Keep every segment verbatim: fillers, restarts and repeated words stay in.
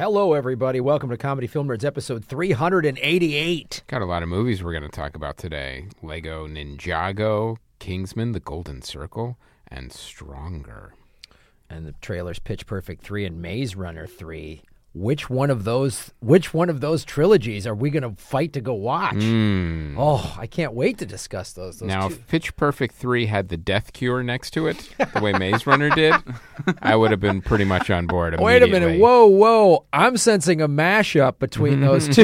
Hello, everybody. Welcome to Comedy Film Nerds, episode three hundred eighty-eight. Got a lot of movies we're going to talk about today. Lego Ninjago, Kingsman, The Golden Circle, and Stronger. And the trailers Pitch Perfect three and Maze Runner three. Which one of those which one of those trilogies are we going to fight to go watch? Mm. Oh, I can't wait to discuss those. those now, two. if Pitch Perfect three had the death cure next to it, the way Maze Runner did, I would have been pretty much on board immediately. Wait a minute. Whoa, whoa. I'm sensing a mashup between those two.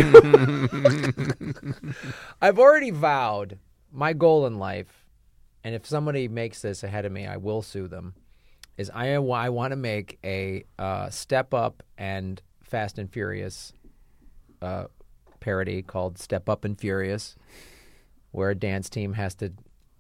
I've already vowed my goal in life, and if somebody makes this ahead of me, I will sue them, is I, I want to make a uh, Step Up and Fast and Furious uh, parody called Step Up and Furious, where a dance team has to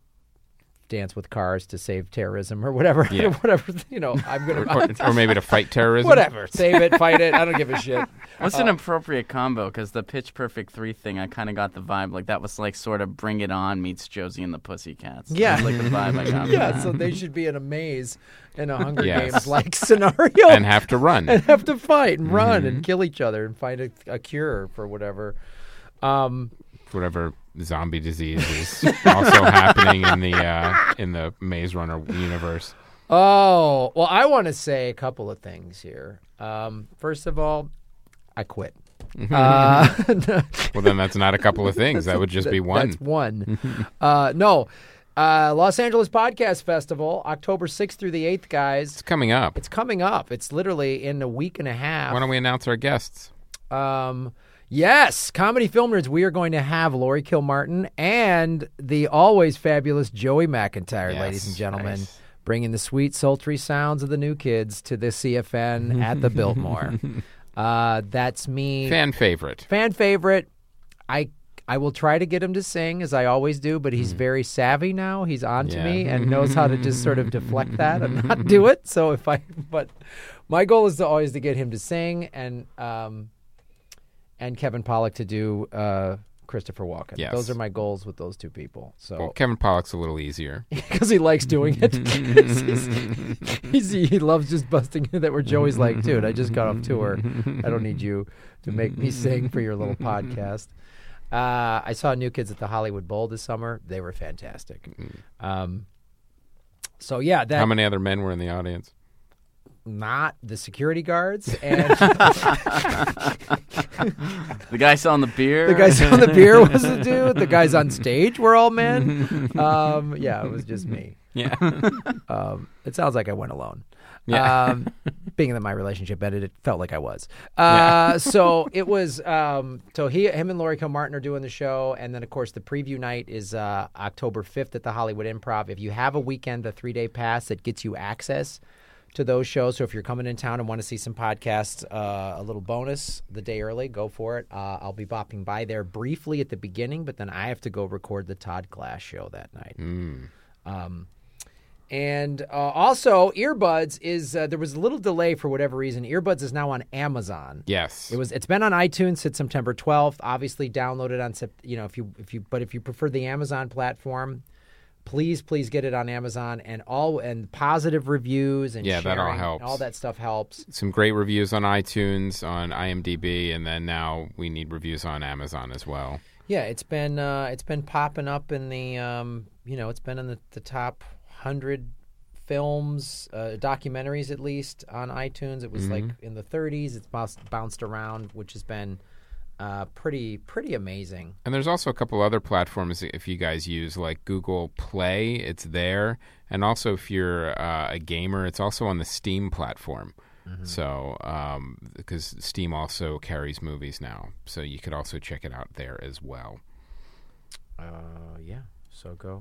dance with cars to save terrorism or whatever. Yeah. whatever, you know, I'm going to... Or, or maybe to fight terrorism. Whatever. Save it, fight it. I don't give a shit. What's uh, an appropriate combo? Because the Pitch Perfect three thing, I kind of got the vibe. Like, that was like sort of Bring It On meets Josie and the Pussycats. Yeah. That was like the vibe I got from Yeah, that. so they should be in a maze in a Hunger Yes. Games-like scenario. And have to run. And have to fight and run Mhm. and kill each other and find a, a cure for whatever. Um, Whatever zombie disease is also happening in the uh, in the Maze Runner universe. oh, well, I want to say a couple of things here. Um, first of all, I quit. uh, Well, then that's not a couple of things. That would just be one. That's one. uh, no. Uh, Los Angeles Podcast Festival, October sixth through the eighth, guys. It's coming up. It's coming up. It's literally in a week and a half. Why don't we announce our guests? Um, yes, Comedy Film Nerds, we are going to have Laurie Kilmartin and the always fabulous Joey McIntyre, Yes, ladies and gentlemen, nice. bringing the sweet, sultry sounds of the new kids to the C F N at the Biltmore. Uh, that's me. Fan favorite. Fan favorite. I I will try to get him to sing, as I always do, but he's very savvy now. He's on to Yeah. me and knows how to just sort of deflect that and not do it. So if I, but my goal is to always to get him to sing and um, and Kevin Pollak to do uh, Christopher Walken. Yes. Those are my goals with those two people. Well, So Kevin Pollak's a little easier. because he likes doing it, he's, he's, he loves just busting that. Where Joey's like, dude, I just got off tour. I don't need you to make me sing for your little podcast. Uh, I saw New Kids at the Hollywood Bowl this summer. They were fantastic. Um, so yeah, that How many other men were in the audience? not the security guards and The guy selling the beer. the guys on the beer was the dude. The guys on stage were all men. Um, yeah, it was just me. Yeah. Um, it sounds like I went alone. Yeah. Um, being that my relationship ended, it felt like I was. Uh, so it was. Um, so he, him, and Laurie Kilmartin are doing the show, and then of course the preview night is uh, October fifth at the Hollywood Improv. If you have a weekend, the three day pass that gets you access to those shows. So if you're coming in town and want to see some podcasts, uh, a little bonus the day early, go for it. Uh, I'll be bopping by there briefly at the beginning, but then I have to go record the Todd Glass show that night. Mm. Um, and uh, also, Earbuds is uh, there was a little delay for whatever reason. Earbuds is now on Amazon. Yes. It was. It's been on iTunes since September twelfth. Obviously, download it on Sep- you know if you if you but if you prefer the Amazon platform, please please get it on Amazon and all and positive reviews and Yeah, that all sharing, helps. All that stuff helps. Some great reviews on iTunes, on IMDb, and then now we need reviews on Amazon as well. Yeah, it's been uh, it's been popping up in the um, you know it's been in the, the top hundred films, uh, documentaries at least on iTunes. It was Mm-hmm. like in the thirties. It's bounced, bounced around, which has been uh, pretty pretty amazing. And there's also a couple other platforms if you guys use, like Google Play, it's there. And also if you're uh, a gamer, it's also on the Steam platform. Mm-hmm. So, um, because Steam also carries movies now. So you could also check it out there as well. Uh, yeah, so go.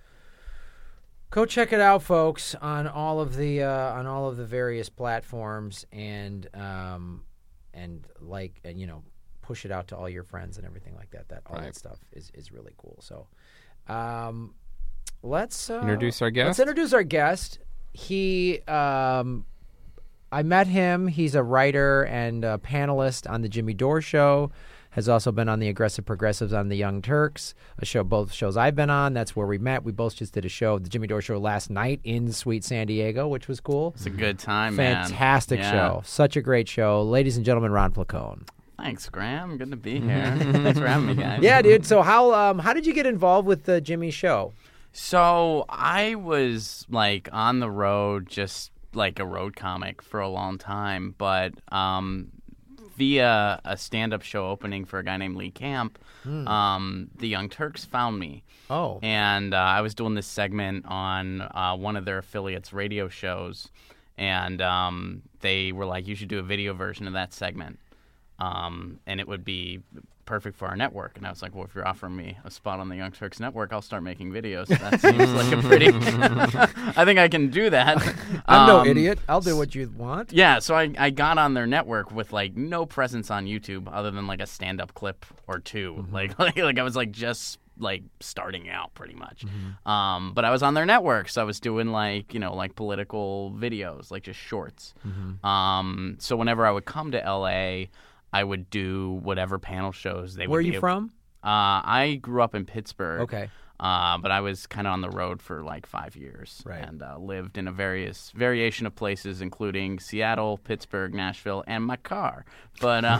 Go check it out, folks, on all of the uh, on all of the various platforms, and um, and like and you know, push it out to all your friends and everything like that. That all Right. that stuff is, is really cool. So, um, let's uh, Introduce our guest? Let's introduce our guest. He, um, I met him. He's a writer and a panelist on the Jimmy Dore Show. has also been on the Aggressive Progressives on the Young Turks, a show both shows I've been on. That's where we met. We both just did a show, the Jimmy Dore Show, last night in sweet San Diego, which was cool. It's a good time, man. Fantastic Yeah. show. Such a great show. Ladies and gentlemen, Ron Placone. Thanks, Graham. Good to be here. Thanks for having me, guys. Yeah, dude. So how um, how did you get involved with the Jimmy Show? So I was like on the road, just like a road comic for a long time, but um, via a stand-up show opening for a guy named Lee Camp, Hmm. um, the Young Turks found me. Oh. And uh, I was doing this segment on uh, one of their affiliates' radio shows, and um, they were like, you should do a video version of that segment, um, and it would be perfect for our network. And I was like, well, if you're offering me a spot on the Young Turks network, I'll start making videos. That seems like a pretty I think I can do that. I'm no Um, idiot. I'll do what you want. Yeah, so I, I got on their network with like no presence on YouTube other than like a stand-up clip or two. Mm-hmm. Like, like like I was like just like starting out pretty much. Um, but I was on their network, so I was doing like, you know, like political videos, like just shorts. Mm-hmm. Um, so whenever I would come to L A, I would do whatever panel shows they would Where are be you able- from? Uh, I grew up in Pittsburgh. Okay. Uh, but I was kind of on the road for like five years, Right. and uh, lived in a various variation of places, including Seattle, Pittsburgh, Nashville, and my car. But uh,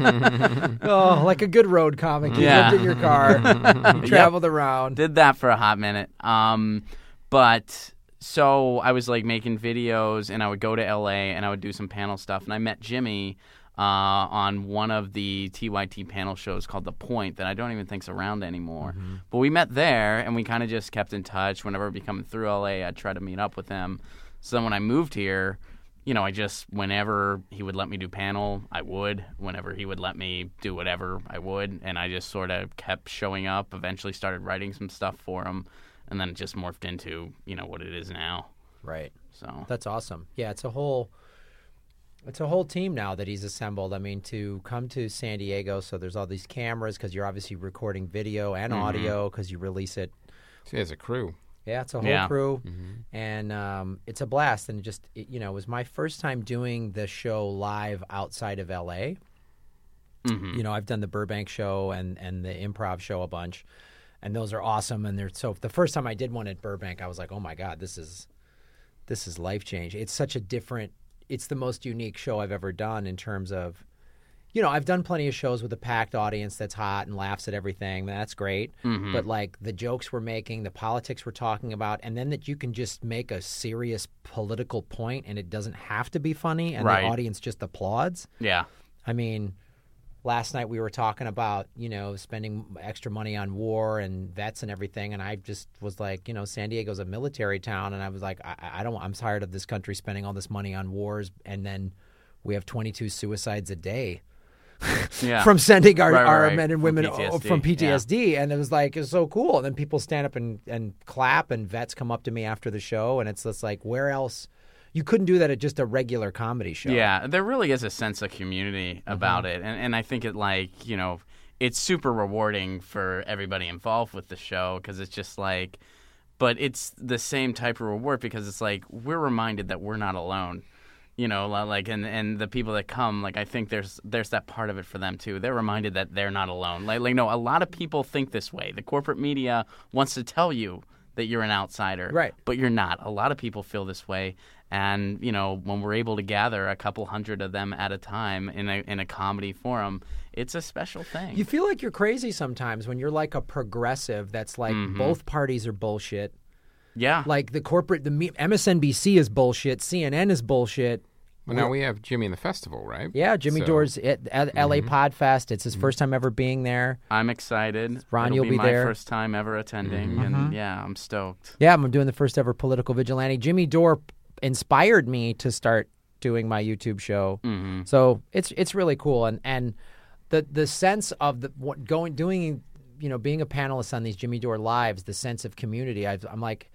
Oh, like a good road comic. You Yeah. lived in your car, you traveled around. did that for a hot minute. Um, but so I was like making videos, and I would go to L A and I would do some panel stuff, and I met Jimmy uh, on one of the T Y T panel shows called The Point that I don't even think's around anymore. Mm-hmm. But we met there, and we kind of just kept in touch. Whenever I'd be coming through L A, I'd try to meet up with him. So then when I moved here, you know, I just, whenever he would let me do panel, I would. Whenever he would let me do whatever, I would. And I just sort of kept showing up, eventually started writing some stuff for him, and then it just morphed into, you know, what it is now. Right. So That's awesome. Yeah, it's a whole it's a whole team now that he's assembled. I mean, to come to San Diego, so there's all these cameras because you're obviously recording video and audio because you release it. See, as a crew. Yeah, it's a whole Yeah. crew, and um, it's a blast. And it just, it, you know, it was my first time doing the show live outside of L A. Mhm. You know, I've done the Burbank show and, and the improv show a bunch, and those are awesome. And they're so. The first time I did one at Burbank, I was like, oh my god, this is this is life changing. It's such a different. It's the most unique show I've ever done in terms of. You know, I've done plenty of shows with a packed audience that's hot and laughs at everything. That's great. Mm-hmm. But, like, the jokes we're making, the politics we're talking about, and then that you can just make a serious political point and it doesn't have to be funny and Right. the audience just applauds. yeah. I mean, last night we were talking about, you know, spending extra money on war and vets and everything, and I just was like, you know, San Diego's a military town, and I was like, I, I don't, I'm tired of this country spending all this money on wars, and then we have twenty-two suicides a day. Yeah. From sending our, Right, right, our right. men and From women P T S D, o- from P T S D. And it was like, it's so cool. And then people stand up and, and clap, and vets come up to me after the show. And it's just like, where else? You couldn't do that at just a regular comedy show. Yeah, there really is a sense of community Mm-hmm. about it. And, and I think it, like, you know, it's super rewarding for everybody involved with the show because it's just like, but it's the same type of reward because it's like we're reminded that we're not alone. You know, li- like, and, and the people that come, like, I think there's there's that part of it for them, too. They're reminded that they're not alone. Like, like, no, a lot of people think this way. The corporate media wants to tell you that you're an outsider. Right. But you're not. A lot of people feel this way. And, you know, when we're able to gather a couple hundred of them at a time in a in a comedy forum, it's a special thing. You feel like you're crazy sometimes when you're like a progressive that's like both parties are bullshit. yeah. Like the corporate, the me- M S N B C is bullshit, C N N is bullshit. Well, now we have Jimmy in the festival, right? Yeah, Jimmy So- Dore's at, at L A Podfest. It's his first time ever being there. I'm excited. Ron, It'll you'll be, be my there. first time ever attending. And, yeah, I'm stoked. Yeah, I'm doing the first ever political vigilante. Jimmy Dore inspired me to start doing my YouTube show. Mm-hmm. So it's it's really cool, and and the the sense of the what going doing, you know, being a panelist on these Jimmy Dore lives, the sense of community. I've, I'm like,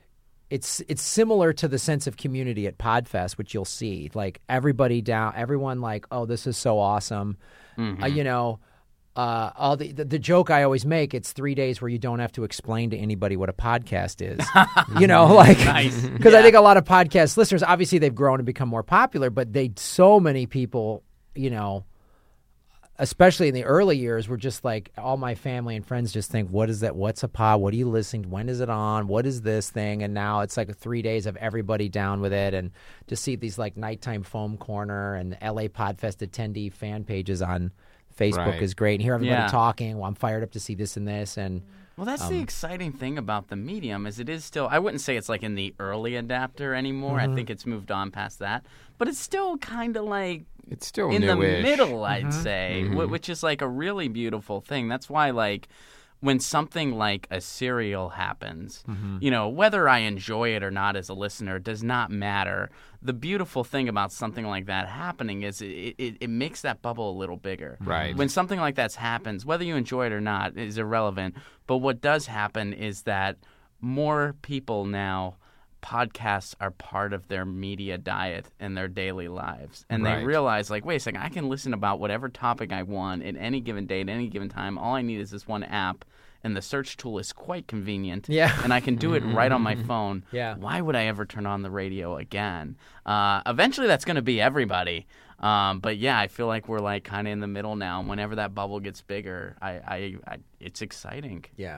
it's it's similar to the sense of community at Podfest, which you'll see. Like everybody down, everyone like, oh, this is so awesome. Mm-hmm. Uh, you know. Uh, all the, the the joke I always make, it's three days where you don't have to explain to anybody what a podcast is. You know, like Nice. because I Yeah. think a lot of podcast listeners, obviously they've grown and become more popular, but they so many people, you know, especially in the early years, were just like all my family and friends just think, what is that? What's a pod? What are you listening to? When is it on? What is this thing? And now it's like three days of everybody down with it. And to see these like nighttime foam corner and L A Podfest attendee fan pages on Facebook Right. is great. And hear everybody Yeah. talking. Well, I'm fired up to see this and this. And Well, that's the exciting thing about the medium is it is still, I wouldn't say it's like in the early adapter anymore. I think it's moved on past that. But it's still kind of like It's still in the newish. middle, I'd say, wh- which is like a really beautiful thing. That's why, like, when something like a serial happens, you know, whether I enjoy it or not as a listener does not matter. The beautiful thing about something like that happening is it, it, it makes that bubble a little bigger. Right. When something like that happens, whether you enjoy it or not is irrelevant. But what does happen is that more people now, podcasts are part of their media diet and their daily lives. And Right. they realize, like, wait a second, I can listen about whatever topic I want at any given day, at any given time. All I need is this one app, and the search tool is quite convenient. Yeah. And I can do it right on my phone. Yeah. Why would I ever turn on the radio again? Uh, eventually, that's going to be everybody. Um, but yeah, I feel like we're like kind of in the middle now. And whenever that bubble gets bigger, I, I, I it's exciting. yeah,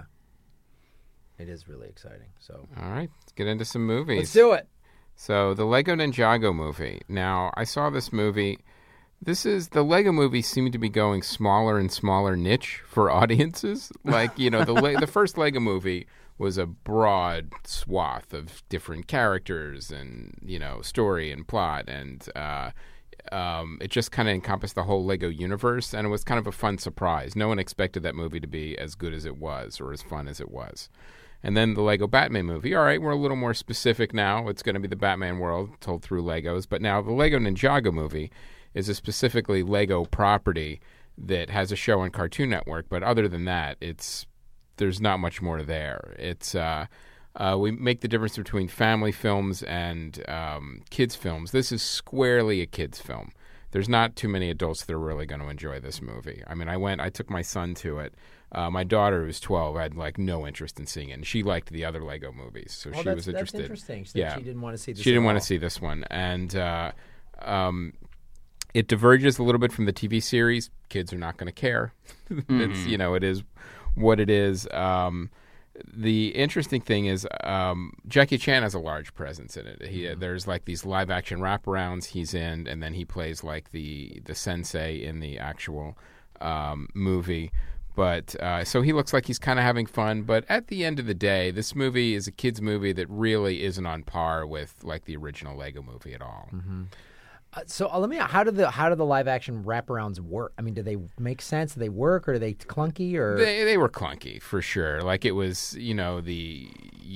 it is really exciting. So All right, let's get into some movies. let's do it. So the Lego Ninjago movie. Now, I saw this movie. This is the Lego movies seem to be going smaller and smaller niche for audiences. Like, you know, the Le- the first Lego movie was a broad swath of different characters and, you know, story and plot, and uh, um, it just kind of encompassed the whole Lego universe, and it was kind of a fun surprise. No one expected that movie to be as good as it was or as fun as it was. And then the Lego Batman movie. All right, we're a little more specific now. It's going to be the Batman world told through Legos. But now the Lego Ninjago movie is a specifically Lego property that has a show on Cartoon Network. But other than that, it's there's not much more there. It's uh, uh, we make the difference between family films and um, kids films. This is squarely a kids film. There's not too many adults that are really going to enjoy this movie. I mean, I went, I took my son to it. Uh, my daughter, who's twelve, had like no interest in seeing it, and she liked the other Lego movies, so Well, she that's, was that's interested. interesting. So Yeah. she didn't want to see this. She didn't at want all. to see this one, and uh, um, it diverges a little bit from the T V series. Kids are not going to care. It's, you know, it is what it is. Um, the interesting thing is um, Jackie Chan has a large presence in it. He, uh, there's like these live action wraparounds he's in, and then he plays like the the sensei in the actual um, movie. But uh, so he looks like he's kind of having fun. But at the end of the day, this movie is a kids movie that really isn't on par with like the original Lego movie at all. Uh, so uh, let me. How do the how do the live action wraparounds work? I mean, do they make sense? Do they work, or are they clunky? Or They they were clunky for sure. Like it was, you know, the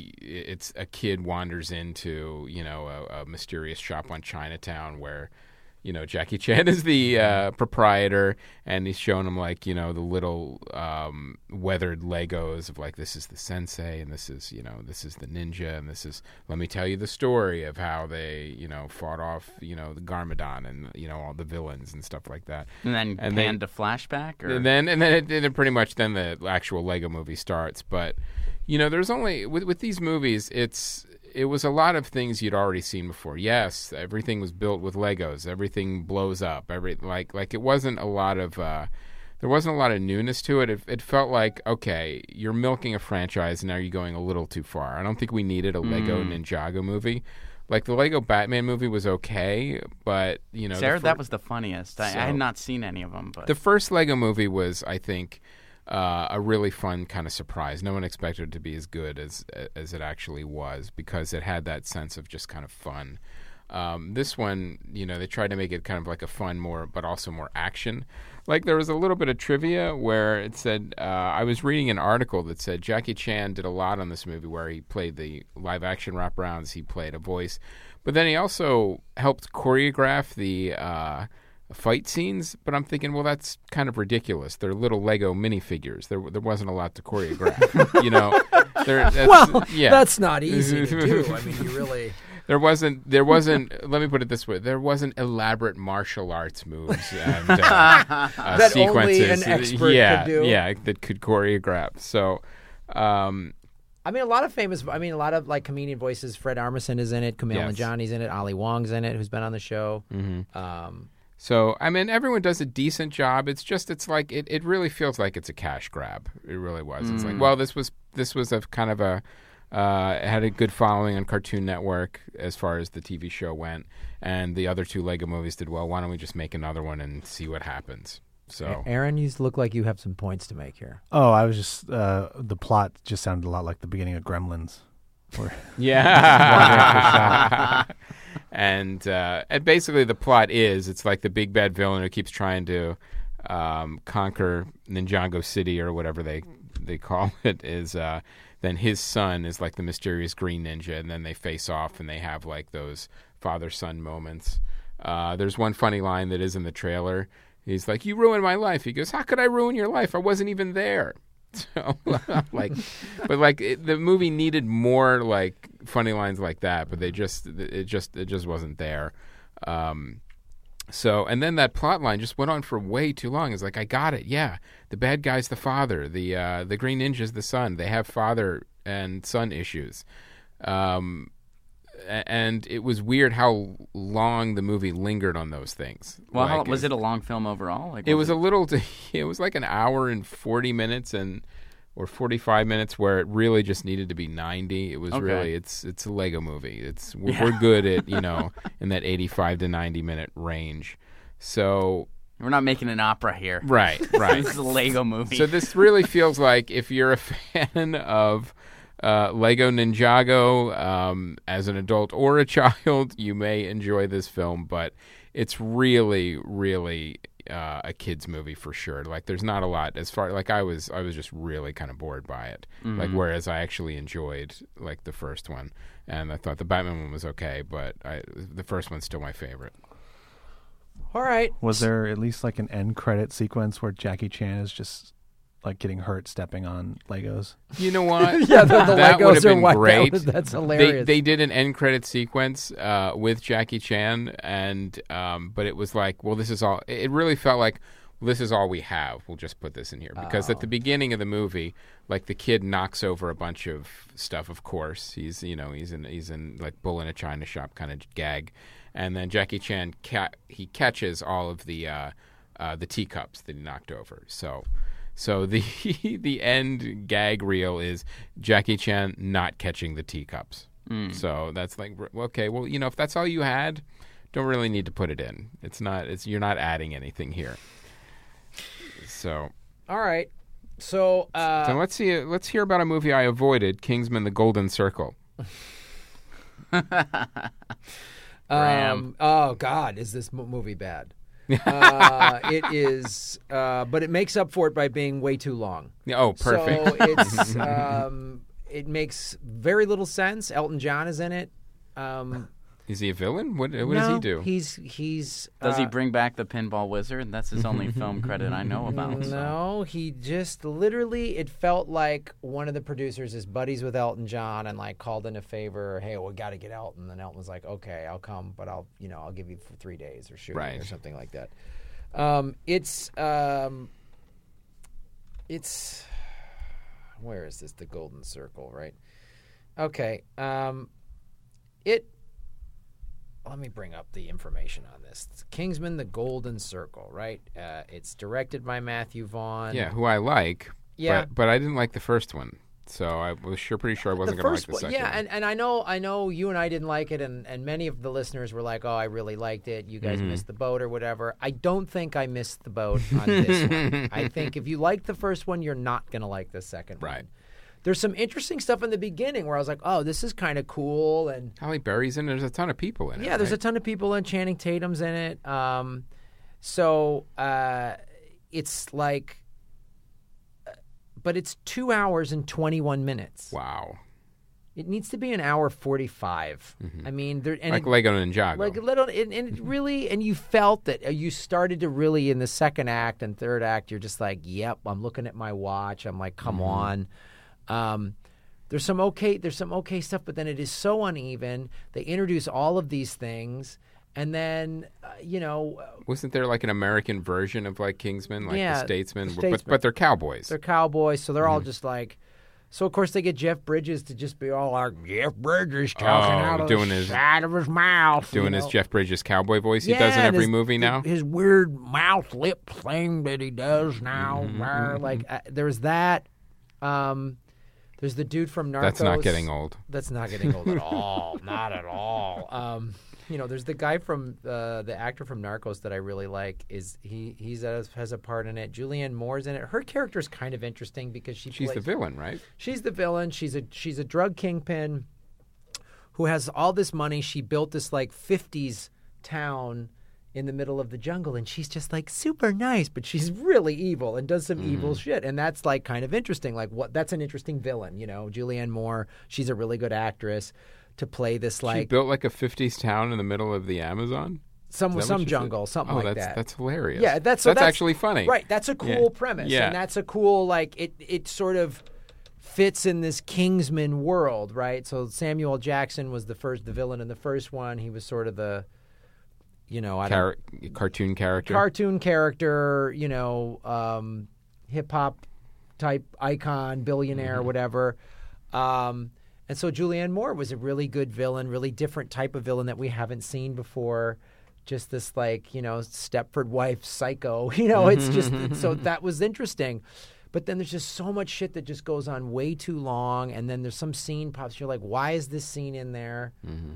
it's a kid wanders into, you know, a, a mysterious shop on Chinatown where, you know, Jackie Chan is the uh, proprietor, and he's showing him like, you know, the little um, weathered Legos of like, this is the sensei, and this is, you know, this is the ninja, and this is, let me tell you the story of how they, you know, fought off, you know, the Garmadon and, you know, all the villains and stuff like that. And then And pan they- to flashback? Or? And then and then it, and then pretty much then the actual Lego movie starts. But you know, there's only with with these movies, it's it was a lot of things you'd already seen before. Yes, everything was built with Legos. Everything blows up. Every like like it wasn't a lot of uh, there wasn't a lot of newness to it. it. It felt like, okay, you're milking a franchise, and now you're going a little too far. I don't think we needed a Lego Ninjago movie. Like the Lego Batman movie was okay, but you know, the Sarah, fir- that was the funniest. I, So- I had not seen any of them, but the first Lego movie was, I think, uh, a really fun kind of surprise. No one expected it to be as good as as it actually was because it had that sense of just kind of fun. Um, this one, you know, they tried to make it kind of like a fun, more, but also more action. Like there was a little bit of trivia where it said, uh, I was reading an article that said Jackie Chan did a lot on this movie where he played the live action wraparounds, he played a voice, but then he also helped choreograph the uh, fight scenes. But I'm thinking, well, that's kind of ridiculous. They're little Lego minifigures. There, there wasn't a lot to choreograph, you know. There, that's, well, yeah. that's not easy to do. I mean, you really. There wasn't. There wasn't. Let me put it this way: there wasn't elaborate martial arts moves and uh, uh, That sequences. only an expert yeah, could do. Yeah, that could choreograph. So, um, I mean, a lot of famous. I mean, a lot of like comedian voices. Fred Armisen is in it. Kumail Yes. Nanjiani's in it. Ali Wong's in it, who's been on the show. Mm-hmm. Um, So, I mean, everyone does a decent job. It's just, it's like, it, it really feels like it's a cash grab. It really was. Mm. It's like, well, this was, this was a kind of a, uh, it had a good following on Cartoon Network as far as the T V show went. And the other two Lego movies did well. Why don't we just make another one and see what happens? So, Aaron, you look like you have some points to make here. Oh, I was just, uh, the plot just sounded a lot like the beginning of Gremlins. Where yeah. and uh, and basically the plot is it's like the big bad villain who keeps trying to um, conquer Ninjago City or whatever they they call it is uh, then his son is like the mysterious green ninja, and then they face off and they have like those father-son moments. Uh, there's one funny line that is in the trailer. He's like, "You ruined my life." He goes, "How could I ruin your life? I wasn't even there." So, like, but like it, the movie needed more like funny lines like that, but they just it just it just wasn't there. Um, so, and then that plot line just went on for way too long. It's like, I got it. Yeah, the bad guy's the father. The uh, the Green Ninja's the son. They have father and son issues. Um, and it was weird how long the movie lingered on those things. Well, like, how, was it a long film overall? Like, it was was it... a little. T- it was like an hour and forty minutes, and or forty-five minutes, where it really just needed to be ninety. It was okay. really it's it's a Lego movie. It's we're, yeah. we're good at you know in that eighty-five to ninety minute range. So we're not making an opera here, right? Right. This is a Lego movie. So this really feels like if you're a fan of Uh, Lego Ninjago um, as an adult or a child, you may enjoy this film, but it's really, really uh, a kids movie for sure. Like, there's not a lot as far like I was. I was just really kind of bored by it. Mm-hmm. Like, whereas I actually enjoyed like the first one, and I thought the Batman one was okay, but I, the first one's still my favorite. All right. Was there at least like an end credit sequence where Jackie Chan is just like getting hurt stepping on Legos? You know what? yeah, the, the that Legos would have been are great. That was, that's hilarious. They, they did an end credit sequence uh, with Jackie Chan, and um, but it was like, well, this is all. It really felt like well, this is all we have. We'll just put this in here because oh. at the beginning of the movie, like the kid knocks over a bunch of stuff. Of course, he's you know he's in he's in like bull in a china shop kind of gag, and then Jackie Chan ca- he catches all of the uh, uh, the teacups that he knocked over. So. So the the end gag reel is Jackie Chan not catching the teacups. Mm. So that's like, okay, well, you know, if that's all you had, don't really need to put it in. It's not. It's you're not adding anything here. So. All right. So. Uh, so let's see. Let's hear about a movie I avoided: Kingsman: The Golden Circle. um. Oh God, is this movie bad? uh, it is, uh, but it makes up for it by being way too long. Oh, perfect. So it's um, it makes very little sense. Elton John is in it. Um, is he a villain? What, what no, does he do? He's he's. Does uh, he bring back the Pinball Wizard? That's his only film credit I know about. So. No, he just literally. It felt like one of the producers is buddies with Elton John and like called in a favor. Hey, we got to get Elton, and Elton was like, "Okay, I'll come, but I'll you know I'll give you for three days or shooting right. or something like that." Um, it's um, it's where is this? The Golden Circle, right? Okay, um, it. Let me bring up the information on this. It's Kingsman: The Golden Circle, right? Uh, it's directed by Matthew Vaughn. Yeah, who I like. Yeah, but, but I didn't like the first one, so I was sure pretty sure I wasn't going to like the second yeah, one. Yeah, and, and I know I know you and I didn't like it, and, and many of the listeners were like, "Oh, I really liked it. You guys mm-hmm. missed the boat or whatever." I don't think I missed the boat on this one. I think if you liked the first one, you're not going to like the second right. one. There's some interesting stuff in the beginning where I was like, "Oh, this is kind of cool." And Halle Berry's in it. There's a ton of people in it. Yeah, there's right? a ton of people in. Channing Tatum's in it. Um, so uh, it's like, but it's two hours and twenty-one minutes. Wow. It needs to be an hour forty-five. Mm-hmm. I mean, there and like it, Lego Ninjago. Like a little, and, and it really, and you felt that you started to really in the second act and third act. You're just like, "Yep, I'm looking at my watch. I'm like, come mm-hmm. on." Um, there's some okay, there's some okay stuff, but then it is so uneven. They introduce all of these things, and then uh, you know, wasn't there like an American version of like Kingsman, like yeah, the Statesman, the Statesman. But, but they're cowboys. They're cowboys, so they're mm-hmm. all just like So of course they get Jeff Bridges to just be all like Jeff Bridges talking Oh, out of doing the his- side of his mouth, Doing you his know? Jeff Bridges cowboy voice he Yeah, does in and every his- movie now. His weird mouth lip thing that he does now. Mm-hmm, Rah, Like uh, there's that. Um, there's the dude from Narcos. That's not getting old. That's not getting old at all. Not at all. Um, you know, there's the guy from uh, the actor from Narcos that I really like. Is he? He's a, has a part in it. Julianne Moore's in it. Her character's kind of interesting because she She's plays, the villain, right? She's the villain. She's a she's a drug kingpin who has all this money. She built this like fifties town in the middle of the jungle, and she's just like super nice, but she's really evil and does some evil shit, and that's like kind of interesting. Like what? That's an interesting villain, you know. Julianne Moore. She's a really good actress to play this She like built like a fifties town in the middle of the Amazon. some Is that what some she said? jungle, something oh, like that's, that. That's hilarious. Yeah, that's so that's, that's actually funny. Right, that's a cool Yeah. premise, Yeah. and that's a cool like it. It sort of fits in this Kingsman world, right? So Samuel Jackson was the first, the villain in the first one. He was sort of the, you know, I don't, Char- cartoon character. cartoon character, you know, um, hip hop type icon, billionaire, Mm-hmm. whatever. Um, and so Julianne Moore was a really good villain, really different type of villain that we haven't seen before. Just this like, you know, Stepford wife psycho, you know, it's just, so that was interesting. But then there's just so much shit that just goes on way too long. And then there's some scene pops. You're like, why is this scene in there?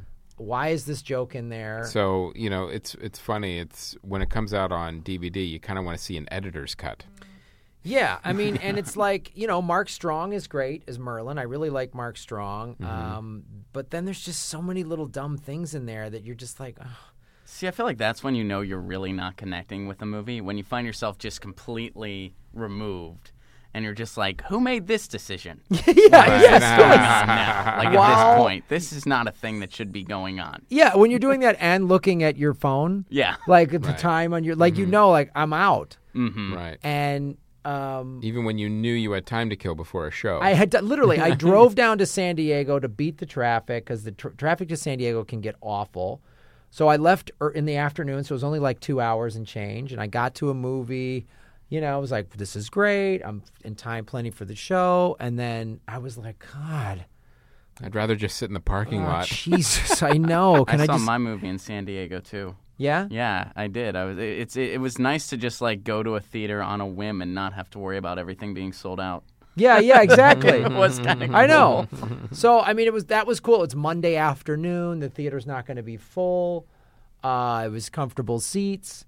Why is this joke in there? So you know, it's it's funny. It's when it comes out on D V D, you kind of want to see an editor's cut. Yeah, I mean, and it's like, you know, Mark Strong is great as Merlin. I really like Mark Strong. Mm-hmm. Um, but then there's just so many little dumb things in there that you're just like, oh. See, I feel like that's when you know you're really not connecting with the movie, when you find yourself just completely removed, and you're just like, who made this decision? yeah, Right. yes, What's going on now? Like, at Wow. this point, this is not a thing that should be going on. yeah. When you're doing that and looking at your phone, Yeah. like at the Right. time on your, like you know, like I'm out, Mm-hmm. Right. and um, Even when you knew you had time to kill before a show. I had to, literally, I drove down to San Diego to beat the traffic because the tr- traffic to San Diego can get awful. So I left er- in the afternoon, so it was only like two hours and change, and I got to a movie. You know, I was like, this is great. I'm in time plenty for the show. And then I was like, God, I'd rather just sit in the parking oh, lot. Jesus, I know. Can I I, saw just? my movie in San Diego too. Yeah? Yeah, I did. I was. It, it's. It, it was nice to just like go to a theater on a whim and not have to worry about everything being sold out. Yeah, yeah, exactly. It was kind of. I know. So I mean, it was that was cool. It's Monday afternoon. The theater's not going to be full. Uh, it was comfortable seats.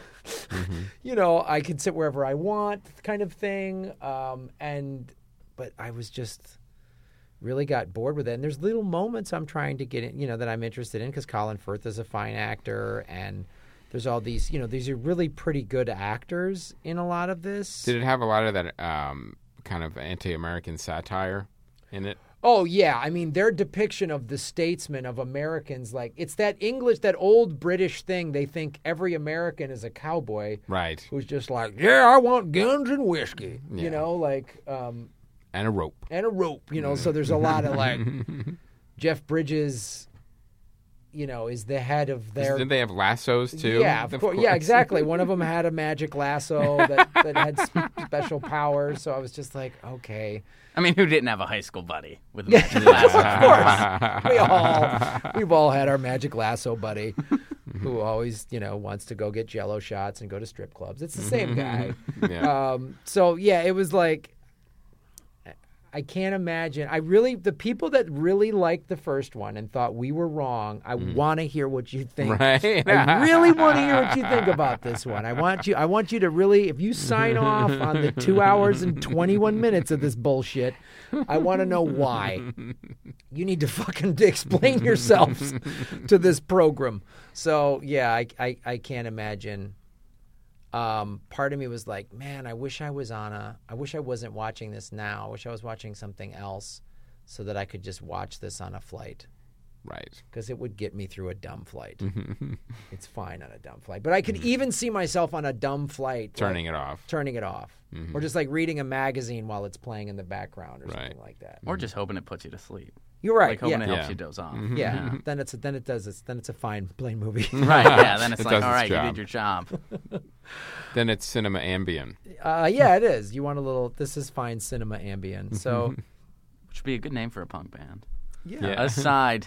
You know, I could sit wherever I want, kind of thing. Um, and but I was just really got bored with it. And there's little moments I'm trying to get in, you know, that I'm interested in because Colin Firth is a fine actor, and there's all these, you know, these are really pretty good actors in a lot of this. Did it have a lot of that um, kind of anti-American satire in it? Oh, yeah. I mean, their depiction of the statesmen of Americans, like, it's that English, that old British thing. They think every American is a cowboy Right. who's just like, yeah, I want guns and whiskey, Yeah. you know, like, um, And a rope. and a rope, you know. So there's a lot of, like, Jeff Bridges, you know, is the head of their... Did they have lassos too? Yeah, of, course. Yeah, exactly. One of them had a magic lasso that, that had s- special powers. So I was just like, okay. I mean, who didn't have a high school buddy with a magic lasso? Of course. We all, we've all had our magic lasso buddy who always, you know, wants to go get Jello shots and go to strip clubs. It's the same guy. Yeah. Um, so, yeah, it was like, I can't imagine. I really, the people that really liked the first one and thought we were wrong, I want to hear what you think. Right. I really want to hear what you think about this one. I want you, I want you to really, if you sign off on the two hours and twenty-one minutes of this bullshit, I want to know why. You need to fucking explain yourselves to this program. So, yeah, I, I, I can't imagine. Um, part of me was like, man, I wish I was on a, I wish I wasn't watching this now. I wish I was watching something else so that I could just watch this on a flight Right. because it would get me through a dumb flight. It's fine on a dumb flight. But I could even see myself on a dumb flight. Turning like, it off. Turning it off. Or just like reading a magazine while it's playing in the background or Right. something like that. Or just hoping it puts you to sleep. You're right. Like hoping yeah. it helps Yeah. you doze off. Yeah. Then it's a, then it does it's then it's a fine plain movie. Right, yeah. Then it's It like, does all its right, you job. did your job. Then it's cinema ambient. Uh, yeah, it is. You want a little. This is fine cinema ambient. So, which would be a good name for a punk band. Yeah. Yeah. Aside.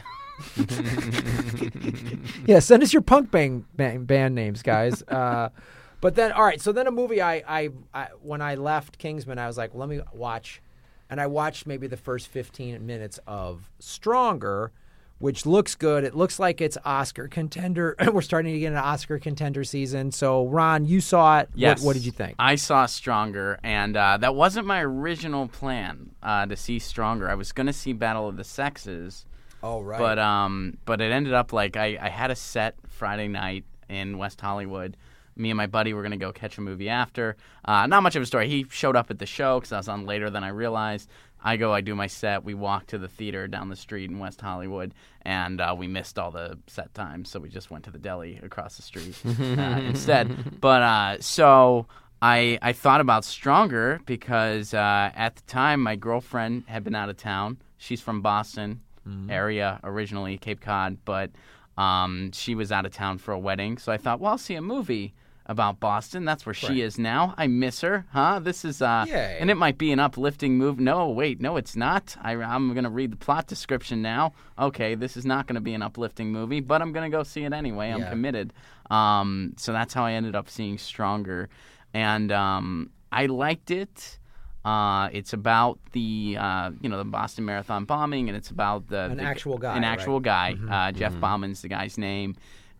Yeah, send us your punk bang, bang, band names, guys. Uh, but then, all right, so then a movie I, I, I, when I left Kingsman, I was like, well, let me watch. And I watched maybe the first fifteen minutes of Stronger, which looks good. It looks like it's Oscar contender. We're starting to get an Oscar contender season. So, Ron, you saw it. Yes. What, what did you think? I saw Stronger, and uh, that wasn't my original plan uh, to see Stronger. I was going to see Battle of the Sexes. Oh, right. But um, but it ended up like I, I had a set Friday night in West Hollywood. Me and my buddy were going to go catch a movie after. Uh, not much of a story. He showed up at the show because I was on later than I realized. I go, I do my set. We walk to the theater down the street in West Hollywood, and uh, we missed all the set times, so we just went to the deli across the street uh, instead. But uh, so I I thought about Stronger because uh, at the time my girlfriend had been out of town. She's from Boston area originally, Cape Cod, but um, she was out of town for a wedding. So I thought, well, I'll see a movie about Boston. That's where Right. she is now. I miss her, huh? This is, uh, Yay. and it might be an uplifting move. No, wait, no, it's not. I, I'm going to read the plot description now. Okay, this is not going to be an uplifting movie, but I'm going to go see it anyway. I'm Yeah. committed. Um, so that's how I ended up seeing Stronger, and um, I liked it. Uh, it's about the uh, you know the Boston Marathon bombing, and it's about the An the- actual guy, an right? actual guy. Mhm. Uh, Jeff Bauman's the guy's name,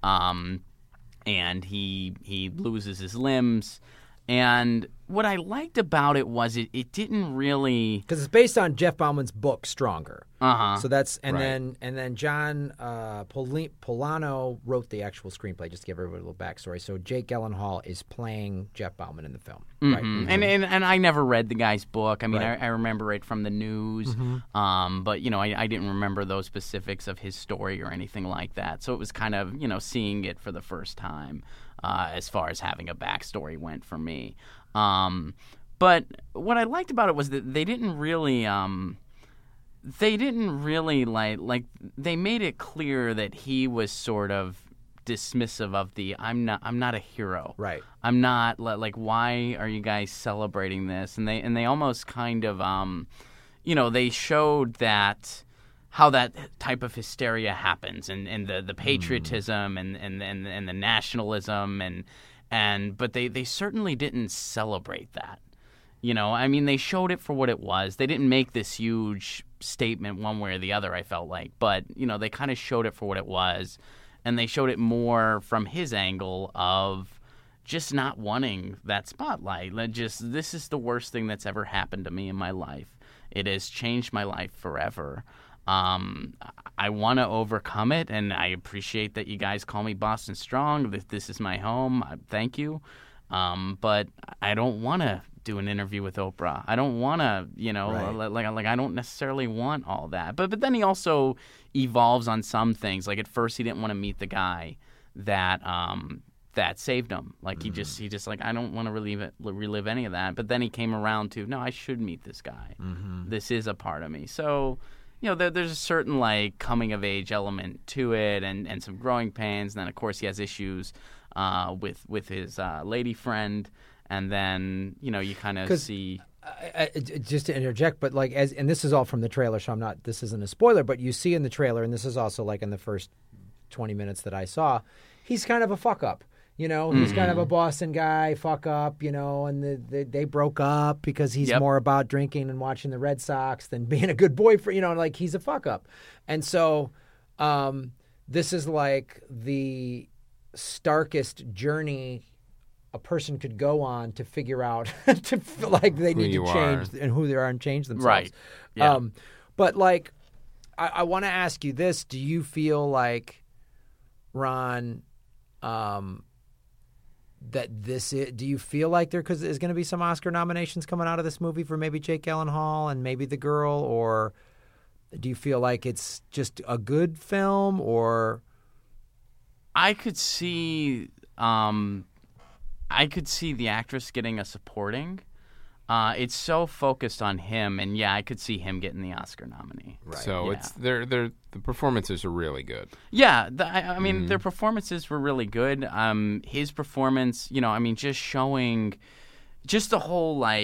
um, and he he loses his limbs. And what I liked about it was it, it didn't really Because it's based on Jeff Bauman's book, Stronger. uh huh So that's and Right. then and then John uh, Poli- Polano wrote the actual screenplay. Just to give everybody a little backstory. So Jake Gyllenhaal is playing Jeff Bauman in the film, right? Mhm. And, and and I never read the guy's book. I mean, Right. I, I remember it from the news, um, but you know, I, I didn't remember those specifics of his story or anything like that. So it was kind of you know seeing it for the first time, uh, as far as having a backstory went for me. Um, but what I liked about it was that they didn't really. Um, they didn't really like like they made it clear that he was sort of dismissive of the I'm not I'm not a hero. Right. I'm not li- like why are you guys celebrating this? And they and they almost kind of um you know, they showed that how that type of hysteria happens and, and the, the patriotism and, and, and, and the nationalism and and but they, they certainly didn't celebrate that. You know, I mean, they showed it for what it was. They didn't make this huge statement one way or the other, I felt like. But, you know, they kind of showed it for what it was. And they showed it more from his angle of just not wanting that spotlight. Like, just, this is the worst thing that's ever happened to me in my life. It has changed my life forever. Um, I want to overcome it, and I appreciate that you guys call me Boston Strong. This, this is my home. I, thank you. Um, but I don't want to do an interview with Oprah. I don't want to, you know, Right. like like I don't necessarily want all that. But but then he also evolves on some things. Like at first he didn't want to meet the guy that um that saved him. Like he just he just like I don't want to relive it, relive any of that. But then he came around to no, I should meet this guy. Mm-hmm. This is a part of me. So. You know, there, there's a certain like coming of age element to it, and, and some growing pains. And then, of course, he has issues uh, with with his uh, lady friend, and then you know you kind of 'Cause- see. I, I, just to interject, but like as and this is all from the trailer, so I'm not. This isn't a spoiler, but you see in the trailer, and this is also like in the first twenty minutes that I saw, he's kind of a fuck up. You know, he's kind of a Boston guy, fuck up. You know, and the, the, they broke up because he's Yep. more about drinking and watching the Red Sox than being a good boyfriend. You know, like he's a fuck up, and so um, this is like the starkest journey a person could go on to figure out to feel like they Who need to you change are. and who they are and change themselves. Right. Yeah. Um, but like, I, I want to ask you this: do you feel like, Ron, um, that this is, do you feel like there cause there's going to be some Oscar nominations coming out of this movie for maybe Jake Gyllenhaal and maybe the girl, or do you feel like it's just a good film, or I could see, um, I could see the actress getting a supporting. Uh, it's so focused on him, and yeah, I could see him getting the Oscar nominee. So Yeah. it's they're they're the performances are really good. Yeah, the, I, I mean, Mm-hmm. their performances were really good. Um, his performance, you know, I mean, just showing, just the whole like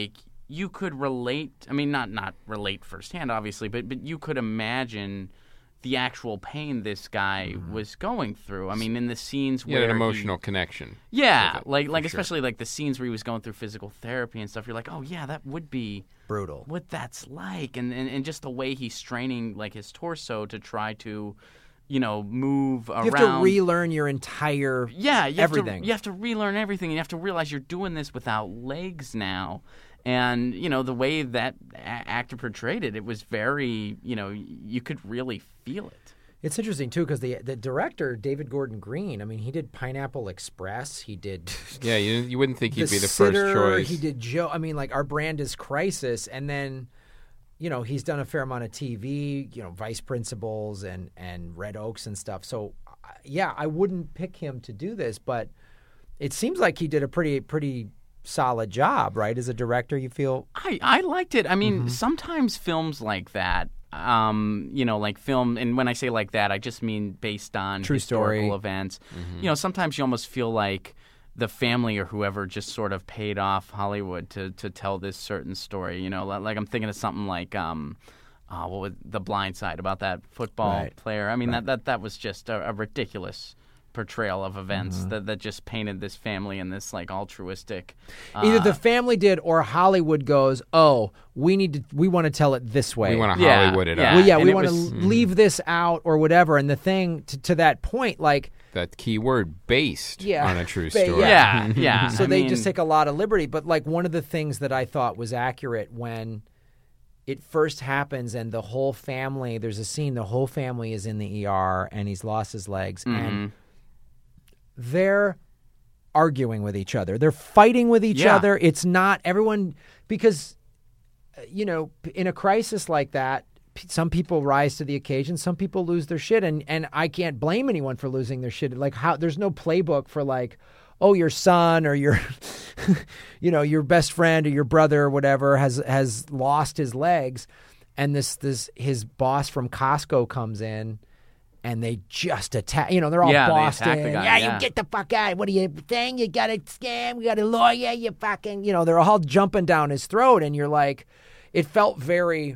you could relate. I mean, not not relate firsthand, obviously, but but you could imagine the actual pain this guy mm-hmm. was going through. I mean, in the scenes yeah, where an emotional he, connection. Yeah, it, like like sure. especially like the scenes where he was going through physical therapy and stuff. You're like, oh yeah, that would be brutal. What that's like, and and, and just the way he's straining like his torso to try to, you know, move around. You have to relearn your entire yeah, you everything. Have to, you have to relearn everything, and you have to realize you're doing this without legs now. And, you know, the way that a- actor portrayed it, it was very, you know, you could really feel it. It's interesting, too, because the the director, David Gordon Green, I mean, he did Pineapple Express. He did... Yeah, you, you wouldn't think he'd the be the Sitter, first choice. He did Joe. I mean, like, Our Brand is Crisis. And then, you know, he's done a fair amount of T V, you know, Vice Principals and, and Red Oaks and stuff. So, yeah, I wouldn't pick him to do this, but it seems like he did a pretty pretty... solid job, right? As a director, you feel? I, I liked it. I mean, Mm-hmm. sometimes films like that, um, you know, like film, and when I say like that, I just mean based on True historical story. events. Mm-hmm. You know, sometimes you almost feel like the family or whoever just sort of paid off Hollywood to, to tell this certain story. You know, like I'm thinking of something like, um, uh, what was The Blind Side, about that football Right. player. I mean, Right. that, that, that was just a, a ridiculous portrayal of events Mm-hmm. that, that just painted this family in this like altruistic. Either uh, the family did or Hollywood goes, oh, we need to, we want to tell it this way. We want to Yeah, Hollywood it yeah. up. well, yeah, and we it want to was- leave this out or whatever. And the thing to, to that point, like, That key word, based Yeah. on a true Ba- story. Yeah, yeah. so I they mean, just take a lot of liberty. But like one of the things that I thought was accurate when it first happens and the whole family, there's a scene, the whole family is in the E R and he's lost his legs Mm-hmm. and they're arguing with each other. They're fighting with each Yeah. other. It's not everyone, because, uh, you know, in a crisis like that, p- some people rise to the occasion. Some people lose their shit. And, and I can't blame anyone for losing their shit. Like how there's no playbook for like, oh, your son or your, you know, your best friend or your brother or whatever has, has lost his legs. And this, this, his boss from Costco comes in and they just attack, you know, they're all Yeah, they bossed attack in. the guy, yeah, yeah. you get the fuck out. What are you saying? You got a scam? You got a lawyer? You fucking, you know, they're all jumping down his throat. And you're like, it felt very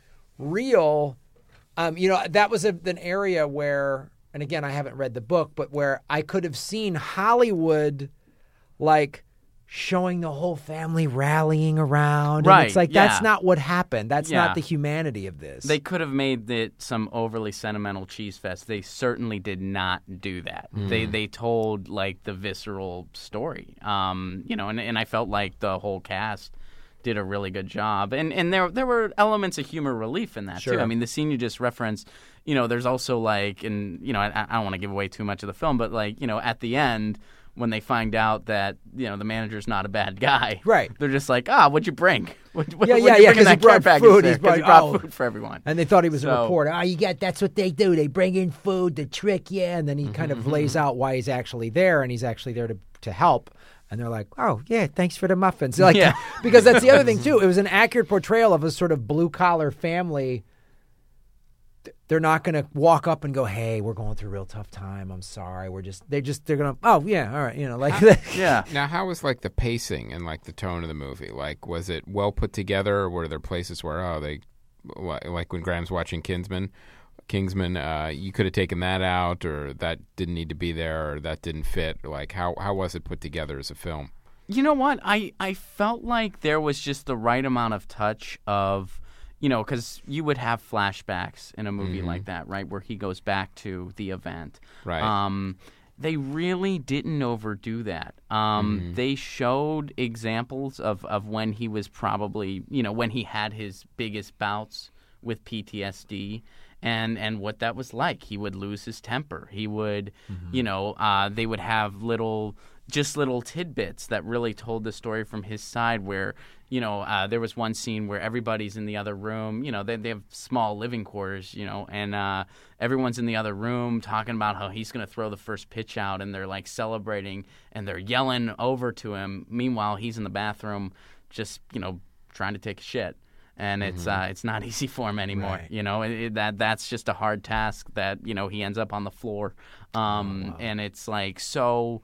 real. Um, you know, that was a, an area where, and again, I haven't read the book, but where I could have seen Hollywood like showing the whole family rallying around. And Right, it's like, yeah. that's not what happened. That's Yeah. not the humanity of this. They could have made it some overly sentimental cheese fest. They certainly did not do that. They they told like the visceral story. Um, you know, and and I felt like the whole cast did a really good job. And and there there were elements of humor relief in that Sure. too. I mean, the scene you just referenced, you know, there's also like, and you know, I, I don't want to give away too much of the film, but like, you know, at the end, when they find out that, you know, the manager's not a bad guy. Right. They're just like, ah, what'd you bring? What, what, Yeah, what'd yeah, you yeah, bring in 'cause he that care brought package food. there? He's 'Cause he brought- brought oh. food for everyone. And they thought he was a So- reporter. Oh, you got, that's what they do. They bring in food to trick you. And then he kind Mm-hmm, of lays out why he's actually there, and he's actually there to, to help. And they're like, oh, yeah, thanks for the muffins. Like, Yeah. because that's the other thing, too. It was an accurate portrayal of a sort of blue-collar family. They're not going to walk up and go, hey, we're going through a real tough time. I'm sorry. We're just, they just, they're going to, oh, yeah, all right. You know, like, Yeah. Now, how was like the pacing and like the tone of the movie? Like, was it well put together, or were there places where, oh, they, like when Graham's watching Kingsman, Kingsman, uh, you could have taken that out, or that didn't need to be there, or that didn't fit? Like, how how was it put together as a film? You know what? I, I felt like there was just the right amount of touch of, you know, because you would have flashbacks in a movie like that, right, where he goes back to the event. Right. Um, they really didn't overdo that. Um, They showed examples of, of when he was probably, you know, when he had his biggest bouts with P T S D. And and what that was like. He would lose his temper. He would, you know, uh, they would have little, just little tidbits that really told the story from his side where, you know, uh, there was one scene where everybody's in the other room. You know, they, they have small living quarters, you know, and uh, everyone's in the other room talking about how he's going to throw the first pitch out, and they're, like, celebrating, and they're yelling over to him. Meanwhile, he's in the bathroom just, you know, trying to take a shit. And it's uh, it's not easy for him anymore, Right. you know. It, it, that that's just a hard task that, you know, he ends up on the floor, um, Oh, wow. and it's like so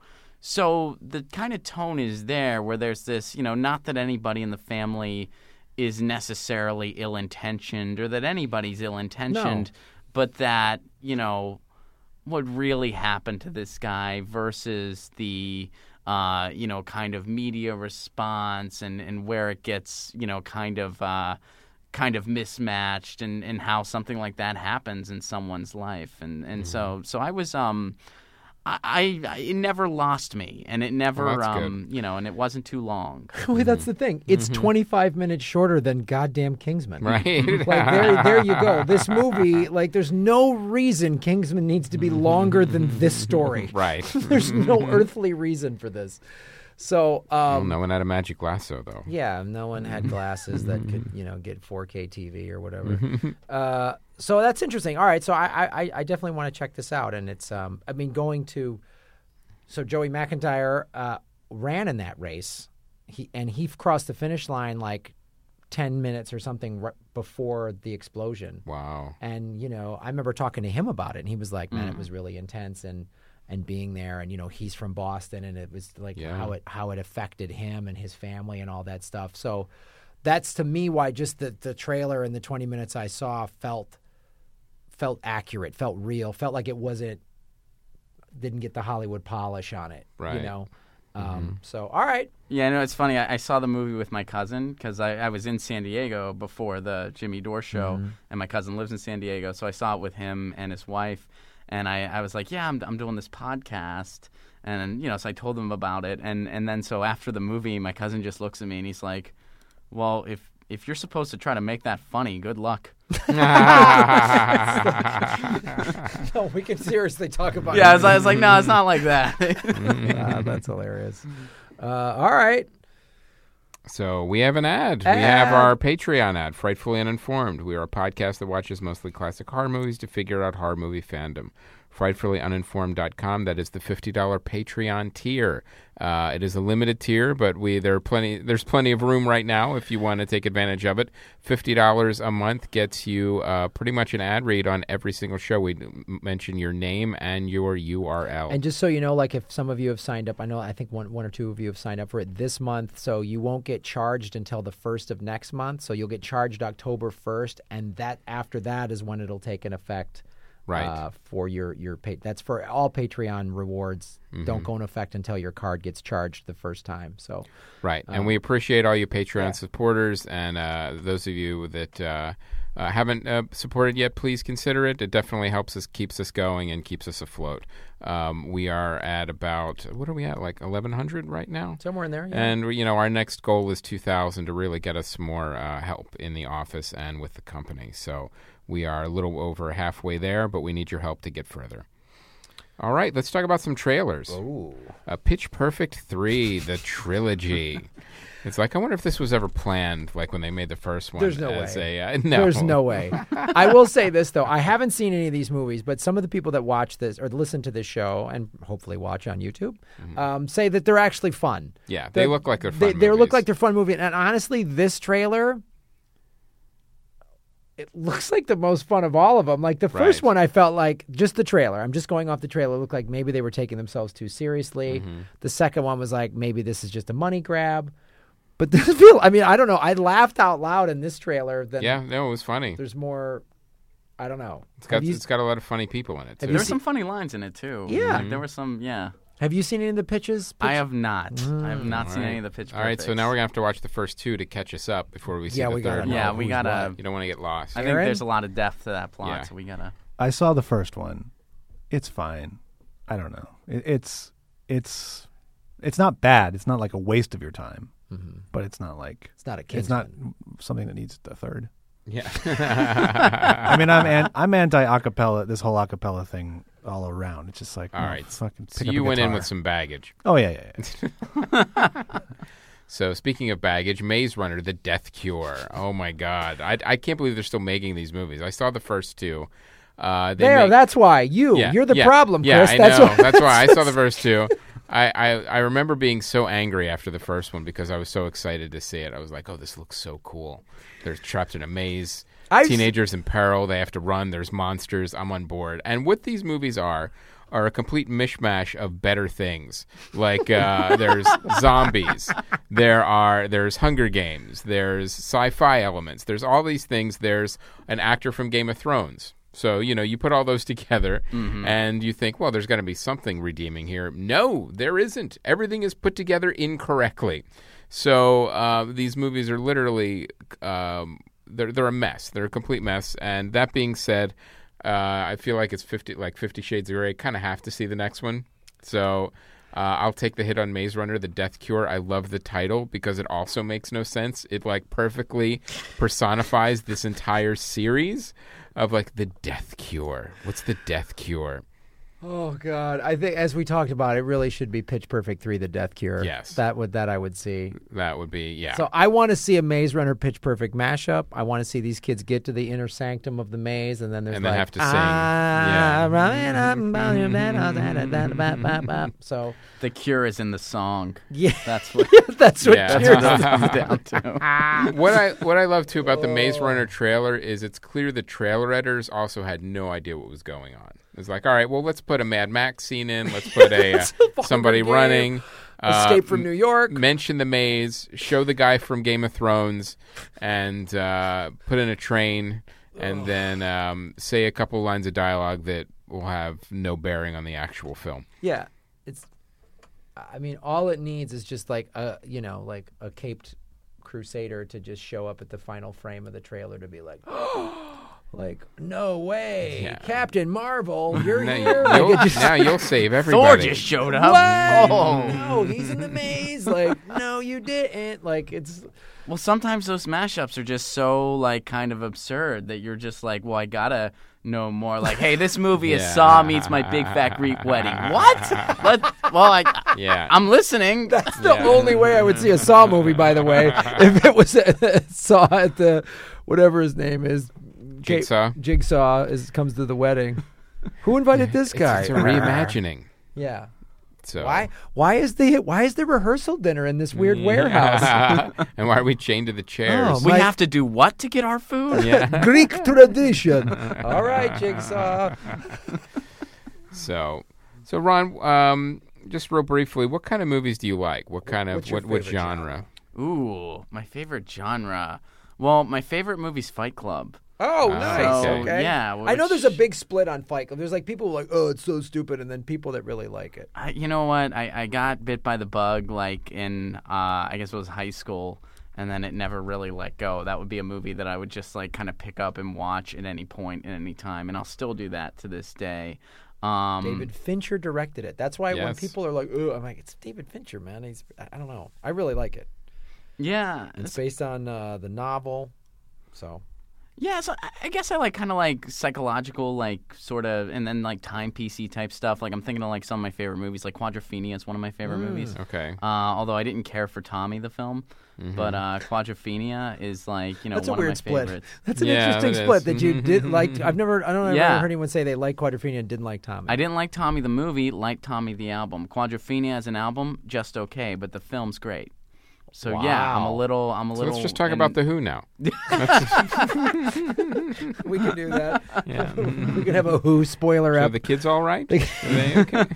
so the kind of tone is there where there's this, you know, not that anybody in the family is necessarily ill-intentioned or that anybody's ill-intentioned, No. but that, you know, what really happened to this guy versus the, uh, you know, kind of media response and, and where it gets, you know, kind of uh, kind of mismatched and, and how something like that happens in someone's life. And, and mm-hmm. so so I was um I, I it never lost me, and it never well, um you know, and it wasn't too long. Well, that's the thing. It's Mm-hmm. twenty-five minutes shorter than goddamn Kingsman. Right. Like there, there you go. This movie, like, there's no reason Kingsman needs to be longer than this story. Right. There's no earthly reason for this. So, um, well, no one had a magic lasso, though. yeah, no one had glasses that could, you know, get four K T V or whatever. uh, so that's interesting. All right, so I, I, I definitely want to check this out, and it's, um, I mean, going to, so Joey McIntyre uh, ran in that race, he and he crossed the finish line like ten minutes or something right before the explosion. Wow. And you know, I remember talking to him about it, and he was like, "Man, it was really intense," and. and being there, and you know, he's from Boston, and it was like Yeah. how it how it affected him and his family and all that stuff. So that's to me why just the the trailer and the twenty minutes I saw felt felt accurate, felt real, felt like it wasn't didn't get the Hollywood polish on it. Right. You know. Um, so all right. Yeah, no, it's funny. I, I saw the movie with my cousin because I, I was in San Diego before the Jimmy Dore show, and my cousin lives in San Diego, so I saw it with him and his wife. And I, I was like, yeah, I'm I'm doing this podcast. And, you know, so I told him about it. And, and then so after the movie, my cousin just looks at me and he's like, well, if if you're supposed to try to make that funny, good luck. No, we can seriously talk about Yeah, I it. was, I was like, no, it's not like that. Ah, that's hilarious. Uh, all right. So we have an ad. Ad. We have our Patreon ad, Frightfully Uninformed. We are a podcast that watches mostly classic horror movies to figure out horror movie fandom. frightfully uninformed dot com. That is the fifty dollars Patreon tier. Uh, it is a limited tier, but we there are plenty. There's plenty of room right now if you want to take advantage of it. fifty dollars a month gets you uh, pretty much an ad read on every single show. We mention your name and your U R L. And just so you know, like if some of you have signed up, I know I think one one or two of you have signed up for it this month, so you won't get charged until the first of next month. So you'll get charged October first, and that after that is when it'll take an effect. Right. Uh, for your your pay, that's for all Patreon rewards. Mm-hmm. Don't go in effect until your card gets charged the first time. So Right. And Um, we appreciate all you Patreon yeah. supporters, and uh, those of you that uh, uh, haven't uh, supported yet, please consider it. It definitely helps us, keeps us going, and keeps us afloat. Um, we are at about, what are we at, like eleven hundred right now? somewhere in there. Yeah. And, you know, our next goal is two thousand to really get us some more uh, help in the office and with the company. So we are a little over halfway there, but we need your help to get further. All right, let's talk about some trailers. Ooh. Uh, Pitch Perfect three, the trilogy. It's like, I wonder if this was ever planned, like when they made the first one. There's no as way. A, uh, no. There's no way. I will say this, though. I haven't seen any of these movies, but some of the people that watch this or listen to this show and hopefully watch on YouTube um, say that they're actually fun. Yeah, they That- look like they're They, fun they look movies. like they're fun movies. And honestly, this trailer, it looks like the most fun of all of them. Like the first Right. one, I felt like just the trailer. I'm just going off the trailer. It looked like maybe they were taking themselves too seriously. Mm-hmm. The second one was like maybe this is just a money grab. But this feel, I mean, I don't know. I laughed out loud in this trailer. Than Yeah, no, it was funny. there's more. I don't know. It's got, have, you, it's got a lot of funny people in it, too. Have There were some funny lines in it, too. Yeah. Like, there were some, yeah. have you seen any of the pitches? I have not. I have not seen All right. any of the Pitch All right, so Perfects. now we're going to have to watch the first two to catch us up before we see Yeah, the we third gotta one. know Yeah, we who's gotta- what. You don't want to get lost. I think Aaron? there's a lot of depth to that plot, Yeah. so we gotta. I saw the first one. It's fine. I don't know. It, it's it's it's not bad. It's not like a waste of your time, Mhm. but it's not like It's not a it's not Kingsman. something that needs a third. Yeah. I mean, I'm an, I'm anti acapella. This whole acapella thing all around. It's just like All no, right. Fucking So pick up you a went in guitar. with some baggage. Oh yeah, yeah, yeah. So speaking of baggage, Maze Runner, The Death Cure. Oh my God, I, I can't believe they're still making these movies. I saw the first two. Uh, they There, make- that's why you. Yeah, You're the yeah, problem, yeah, Chris. I that's know. why. That's why I saw the first two. I, I I remember being so angry after the first one because I was so excited to see it. I was like, "Oh, this looks so cool." They're trapped in a maze. I've Teenagers in peril. They have to run. There's monsters. I'm on board. And what these movies are are a complete mishmash of better things. Like uh, there's zombies, there are there's Hunger Games, there's sci-fi elements, there's all these things. There's an actor from Game of Thrones. So, you know, you put all those together mm-hmm. and you think, well, there's got to be something redeeming here. No, there isn't. Everything is put together incorrectly. So uh, these movies are literally, um, they're, they're a mess. They're a complete mess. And that being said, uh, I feel like it's fifty, like Fifty Shades of Grey. Kind of have to see the next one. So uh, I'll take the hit on Maze Runner, The Death Cure. I love the title because it also makes no sense. It like perfectly personifies this entire series of like the death cure. What's the death cure? Oh God! I think as we talked about, it really should be Pitch Perfect three: The Death Cure. Yes, that would that I would see. That would be yeah. So I want to see a Maze Runner Pitch Perfect mashup. I want to see these kids get to the inner sanctum of the maze, and then there's and like then have to sing. Ah, yeah. So the Cure is in the song. Yeah, that's what. that's what yeah. Cure comes down to. What I what I love too about the Maze Runner trailer is it's clear the trailer editors also had no idea what was going on. It's like, all right, well, let's put a Mad Max scene in. Let's put a uh, somebody game. running. Escape uh, from New York. Mention the maze. Show the guy from Game of Thrones, and uh, put in a train, and oh. then um, say a couple lines of dialogue that will have no bearing on the actual film. Yeah, it's. I mean, all it needs is just like a, you know, like a caped crusader to just show up at the final frame of the trailer to be like, like, no way, yeah. Captain Marvel, you're now, here. You'll, like just, now you'll save everybody. Thor just showed up. What? Oh. No, he's in the maze. Like, no, you didn't. Like, it's. Well, sometimes those mashups are just so like kind of absurd that you're just like, well, I gotta know more. Like, hey, this movie yeah. is Saw meets My Big Fat Greek Wedding. What? Let, well, I, yeah. I'm listening. That's the Yeah. only way I would see a Saw movie, by the way, if it was a, Saw at the whatever his name is. Jigsaw. Jigsaw is comes to the wedding. Who invited this guy? It's, it's a reimagining. Yeah. So why? Why is the why is the rehearsal dinner in this weird warehouse? And why are we chained to the chairs? Oh, we my- have to do what to get our food? Yeah. Greek tradition. All right, Jigsaw. So, so Ron, um, just real briefly, what kind of movies do you like? What kind of What's your what what favorite genre? Ooh, my favorite genre. Well, my favorite movie's Fight Club. Oh, Ah, nice. okay. Okay. Yeah, I know which- there's a big split on Fight Club. There's like people who are like, oh, it's so stupid, and then people that really like it. I, you know what? I, I got bit by the bug like in, uh, I guess it was high school, and then it never really let go. That would be a movie that I would just like kind of pick up and watch at any point, at any time, and I'll still do that to this day. Um, David Fincher directed it. That's why when Yes. people are like, oh, I'm like, it's David Fincher, man. He's, I don't know. I really like it. Yeah. It's based on uh, the novel, so. Yeah, so I- I guess I like kind of like psychological, like sort of, and then like time P C type stuff. Like I'm thinking of like some of my favorite movies, like Quadrophenia is one of my favorite Mm. movies. Okay. Uh, although I didn't care for Tommy the film, Mm-hmm. but uh, Quadrophenia is like you know That's a one weird of my split. favorites. That's an Yeah, interesting it split is. that you did like. I've never, I don't know, I've Yeah. never heard anyone say they like Quadrophenia and didn't like Tommy. I didn't like Tommy the movie, liked Tommy the album. Quadrophenia as an album, just okay, but the film's great. So yeah, I'm a Wow. little, I'm a So little. let's just talk and- about The Who now. We can do that. Yeah. We can have a Who spoiler So up. the kids all right? Are they okay?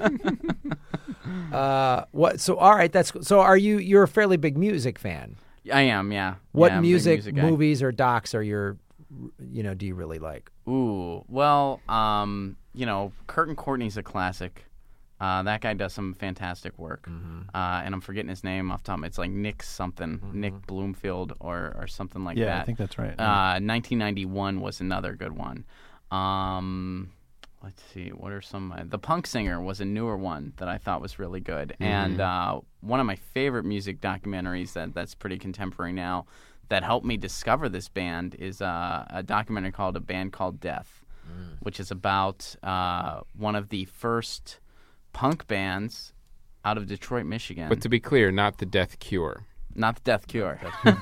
Uh, what? So all right, that's so. Are you? You're a fairly big music fan. I am, yeah. What Yeah, I'm a big music, guy. movies, or docs are your? You know, do you really like? Ooh, well, um, you know, Kurt and Courtney's a classic. Uh, that guy does some fantastic work, Mm-hmm. uh, and I'm forgetting his name off the top. It's like Nick something, Nick Bloomfield, or or something like yeah, that. I think that's right. Uh, nineteen ninety-one was another good one. Um, let's see, what are some? Uh, the Punk Singer was a newer one that I thought was really good, and uh, one of my favorite music documentaries that that's pretty contemporary now that helped me discover this band is uh, a documentary called A Band Called Death, which is about uh, one of the first punk bands out of Detroit, Michigan. But to be clear, not The Death Cure. Not the Death Cure.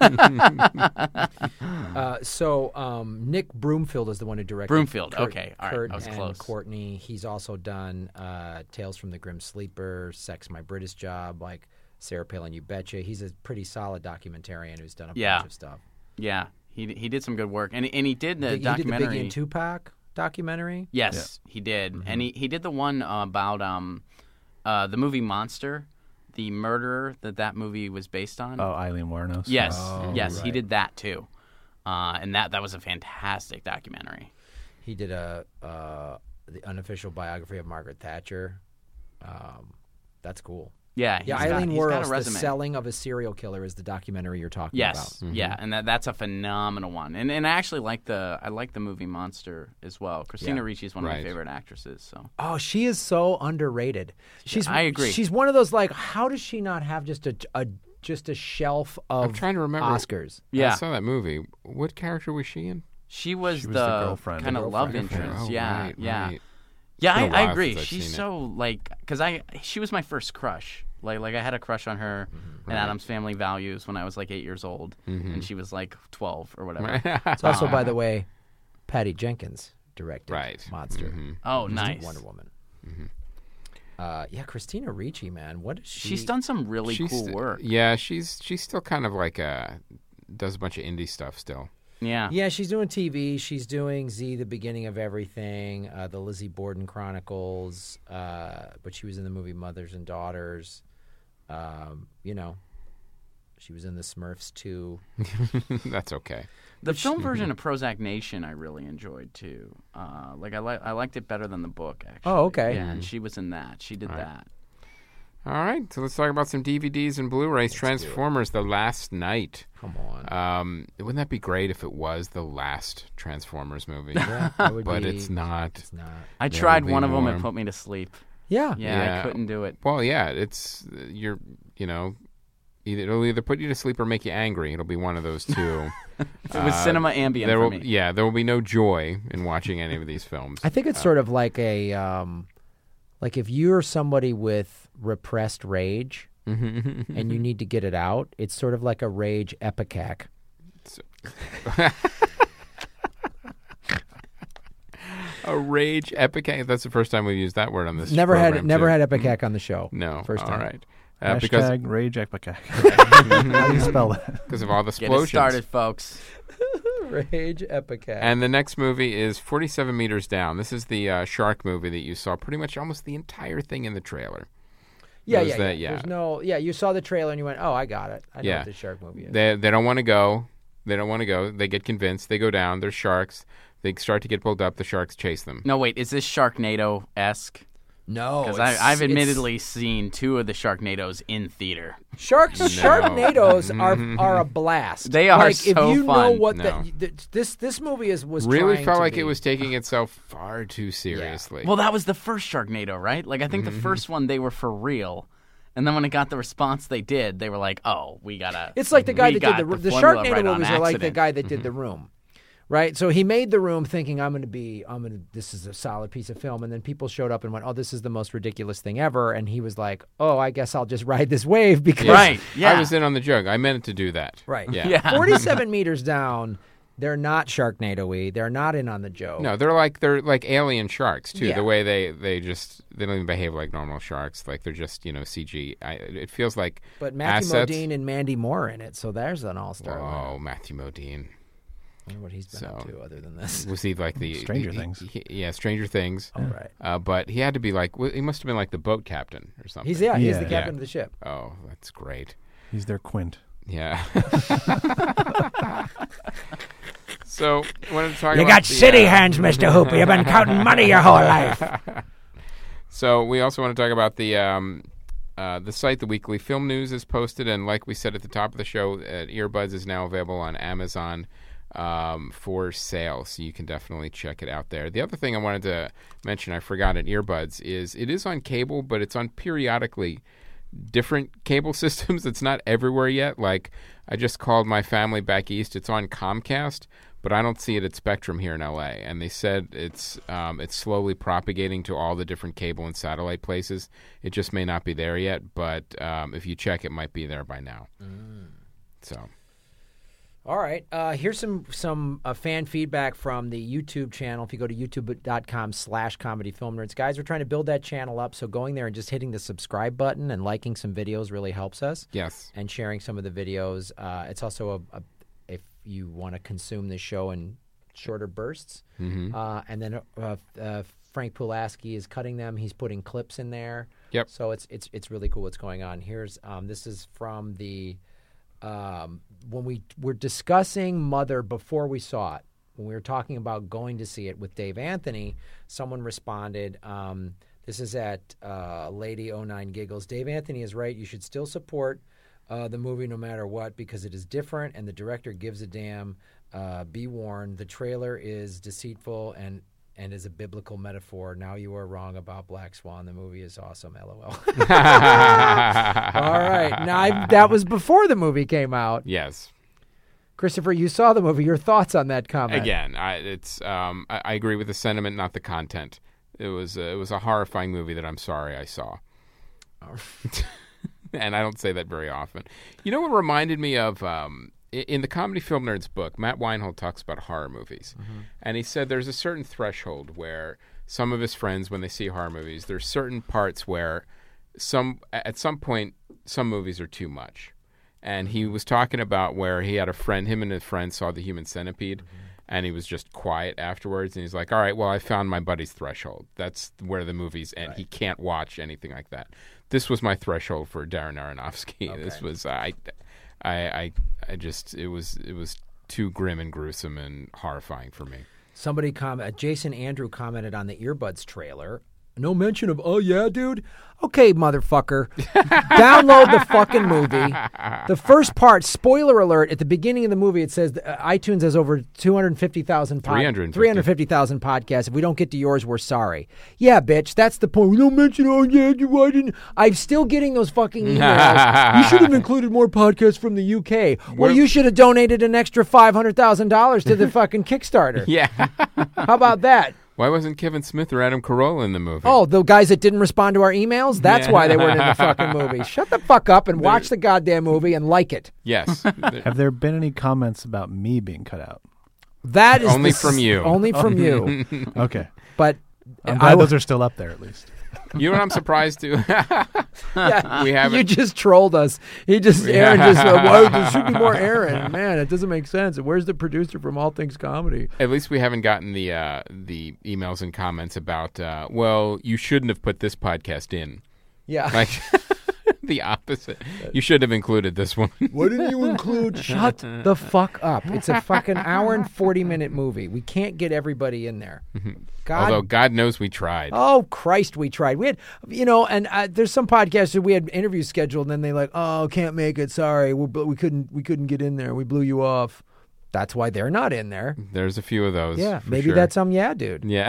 Uh, so um, Nick Broomfield is the one who directed. Broomfield, Kurt, okay, all right, Kurt I was and close. Courtney. He's also done uh, Tales from the Grim Sleeper, Sex, My British Job, like Sarah Palin, You Betcha. He's a pretty solid documentarian who's done a Yeah. bunch of stuff. Yeah, he he did some good work, and and he did the he did the documentary. Biggie and Tupac. documentary? Yes, he did, Mm-hmm. and he, he did the one uh, about um, uh, the movie Monster, the murderer that that movie was based on. Oh, Eileen Wuornos. yes, Oh, yes, he right. did that too, uh, and that that was a fantastic documentary. He did a uh, the unofficial biography of Margaret Thatcher. Um, that's cool. Yeah, Yeah, he's got- Eileen he's got a Wuornos, The resume. Selling of a Serial Killer is the documentary you're talking Yes, about. yeah, and that that's a phenomenal one. And and I actually like the I like the movie Monster as well. Christina Yeah. Ricci is one of Right. my favorite actresses. So Oh, she is so underrated. She's I agree. She's one of those like, how does she not have just a, a just a shelf of I'm trying to remember. Oscars? yeah, I saw that movie. What character was she in? she was, She was the, the girlfriend. kind The of love girlfriend. interest. Oh, yeah, right, yeah, right. yeah. It's I, been a I while agree. since I've She's seen it. so like because I she was my first crush. Like like I had a crush on her in Right. Adam's Family Values when I was like eight years old, and she was like twelve or whatever. It's also, by the way, Patty Jenkins directed Right. Monster. Mhm. Oh, She's nice. Wonder Woman. Uh, yeah, Christina Ricci, man, what is she? She's done some really She's cool st- work. Yeah, she's she's still kind of like a does a bunch of indie stuff still. Yeah. Yeah, she's doing T V. She's doing Z, the Beginning of Everything, uh, the Lizzie Borden Chronicles. Uh, but she was in the movie Mothers and Daughters. Um, you know, she was in the Smurfs too. That's okay. The film version of Prozac Nation I really enjoyed too. Uh, like I like I liked it better than the book actually. Oh, okay. Yeah, and she was in that. She did All right. that. All right, so let's talk about some D V Ds and Blu-rays. Transformers: The Last Night. Come on. Um, wouldn't that be great if it was the last Transformers movie? Yeah, that would but be- it's not. It's not. I There tried would be one of them. more. It put me to sleep. Yeah. Yeah, Yeah. I couldn't do it. Well, yeah, it's you're you know, either it'll either put you to sleep or make you angry. It'll be one of those two. It was cinema ambient there for will, me. yeah, there will be no joy in watching any of these films. I think it's sort of like a, um, like if you're somebody with repressed rage and you need to get it out, it's sort of like a rage epicac. A rage epic. That's the first time we've used that word on this. Never had program, never too. had epicac on the show. No, First all time. right. Uh, Hashtag because rage epicac. How do you spell that? because of all the Get explosions. it started, folks. Rage epicac. And the next movie is forty-seven Meters Down. This is the uh, shark movie that you saw pretty much almost the entire thing in the trailer. yeah, was yeah, that- yeah. yeah. There's no, yeah. You saw the trailer and you went, "Oh, I got it. I know Yeah. what this shark movie is." They they don't want to go. They don't want to go. They get convinced. They go down. There's sharks. They start to get pulled up. The sharks chase them. No, wait, is this Sharknado-esque? no, Because it's- I've it's- admittedly seen two of the Sharknados in theater. Sharks, Sharknadoes are are a blast. They are like, if so you know fun. what No. the, th- this this movie is was Really trying felt to like be. it was taking itself far too seriously. Well, that was the first Sharknado, right? Like, I think Mm-hmm. the first one, they were for real. And then when it got the response they did, they were like, oh, we gotta... It's like the guy we that got did the the the formula Sharknado right on movies are like the accident. guy that did the Room, right? So he made the Room thinking I'm going to be I'm going to this is a solid piece of film, and then people showed up and went, oh, this is the most ridiculous thing ever, and he was like, oh, I guess I'll just ride this wave because Right, yeah. I was in on the joke. I meant to do that. right, Yeah. Yeah. forty-seven meters down. They're not Sharknado-y. They're not in on the joke. No, they're like they're like alien sharks too. Yeah. The way they, they just they don't even behave like normal sharks. Like they're just you know C G. I, it feels like But Matthew assets. Modine and Mandy Moore in it, so there's an all-star. lineup. Oh, Matthew Modine. I wonder what he's been up So- to other than this. Was he like the Stranger he- Things. he- yeah, Stranger Things. All right. Uh, but he had to be like he must have been like the boat captain or something. He's yeah, he's Yeah. the captain Yeah. of the ship. Oh, that's great. He's their Quint. Yeah. So, I wanted to talk You about got the, city uh, hands, Mister Hooper. You've been counting money your whole life. So we also want to talk about the um, uh, the site. The Weekly Film News is posted, and like we said at the top of the show, uh, Earbuds is now available on Amazon um, for sale, so you can definitely check it out there. The other thing I wanted to mention, I forgot at Earbuds, is it is on cable, but it's on periodically different cable systems. It's not everywhere yet. Like I just called my family back east. It's on Comcast, but I don't see it at Spectrum here in L A. And they said it's um, it's slowly propagating to all the different cable and satellite places. It just may not be there yet, but um, if you check, it might be there by now. So All right. Uh, here's some some uh, fan feedback from the YouTube channel. If you go to youtube.com slash comedy film nerds. Guys, we're trying to build that channel up, so going there and just hitting the subscribe button and liking some videos really helps us. yes, And sharing some of the videos. Uh, it's also a, a if you want to consume the show and shorter bursts. Mm-hmm. Uh, and then uh, uh, Frank Pulaski is cutting them. He's putting clips in there. Yep. So it's it's it's really cool what's going on. Here's um, this is from the um, when we were discussing Mother before we saw it. When we were talking about going to see it with Dave Anthony, someone responded. Um, this is at uh, Lady oh nine Giggles. Dave Anthony is right. You should still support uh, the movie no matter what because it is different and the director gives a damn. Uh, be warned. The trailer is deceitful and. and is a biblical metaphor. Now you are wrong about Black Swan. The movie is awesome, LOL. All right. Now, I, that was before the movie came out. Yes. Christopher, you saw the movie. Your thoughts on that comment? Again, I, it's um, I, I agree with the sentiment, not the content. It was uh, it was a horrifying movie that I'm sorry I saw. And I don't say that very often. You know what reminded me of... Um, in the Comedy Film Nerds book, Matt Weinhold talks about horror movies. Mm-hmm. And he said there's a certain threshold where some of his friends, when they see horror movies, there's certain parts where some at some point some movies are too much. And he was talking about where he had a friend, him and his friend saw The Human Centipede, mm-hmm. and he was just quiet afterwards. And he's like, all right, well, I found my buddy's threshold. That's where the movies end. Right. He can't watch anything like that. This was my threshold for Darren Aronofsky. Okay. This was... Uh, I, I, I I just it was it was too grim and gruesome and horrifying for me. Somebody comment. Jason Andrew commented on the Earbuds trailer. No mention of oh yeah, dude. Okay, motherfucker. Download the fucking movie. The first part, spoiler alert, at the beginning of the movie, it says uh, iTunes has over two hundred fifty thousand pod- three hundred fifty thousand podcasts. If we don't get to yours, we're sorry. Yeah, bitch, that's the point. We don't mention, oh, yeah, why didn't... I'm still getting those fucking emails. You should have included more podcasts from the U K. Well, you should have donated an extra five hundred thousand dollars to the fucking Kickstarter. Yeah. How about that? Why wasn't Kevin Smith or Adam Carolla in the movie? Oh, the guys that didn't respond to our emails? That's yeah. why they weren't in the fucking movie. Shut the fuck up and watch the goddamn movie and like it. Yes. Have there been any comments about me being cut out? That is only the, from you. Only from you. Okay. But I'm glad I, those are still up there at least. You know what I'm surprised to? yeah, we haven't. You just trolled us. He just Aaron just uh, why there should be more Aaron. Man, it doesn't make sense. Where's the producer from All Things Comedy? At least we haven't gotten the uh, the emails and comments about. Uh, well, you shouldn't have put this podcast in. Yeah, like the opposite. You should have included this one. Why didn't you include? Shut the fuck up! It's a fucking hour and forty minute movie. We can't get everybody in there. God, although God knows we tried. Oh Christ, we tried. We had, you know, and uh, there's some podcasts that we had interviews scheduled, and then they like, oh, can't make it. Sorry, we we couldn't we couldn't get in there. We blew you off. That's why they're not in there. There's a few of those. Yeah, maybe sure. that's some yeah, dude. Yeah.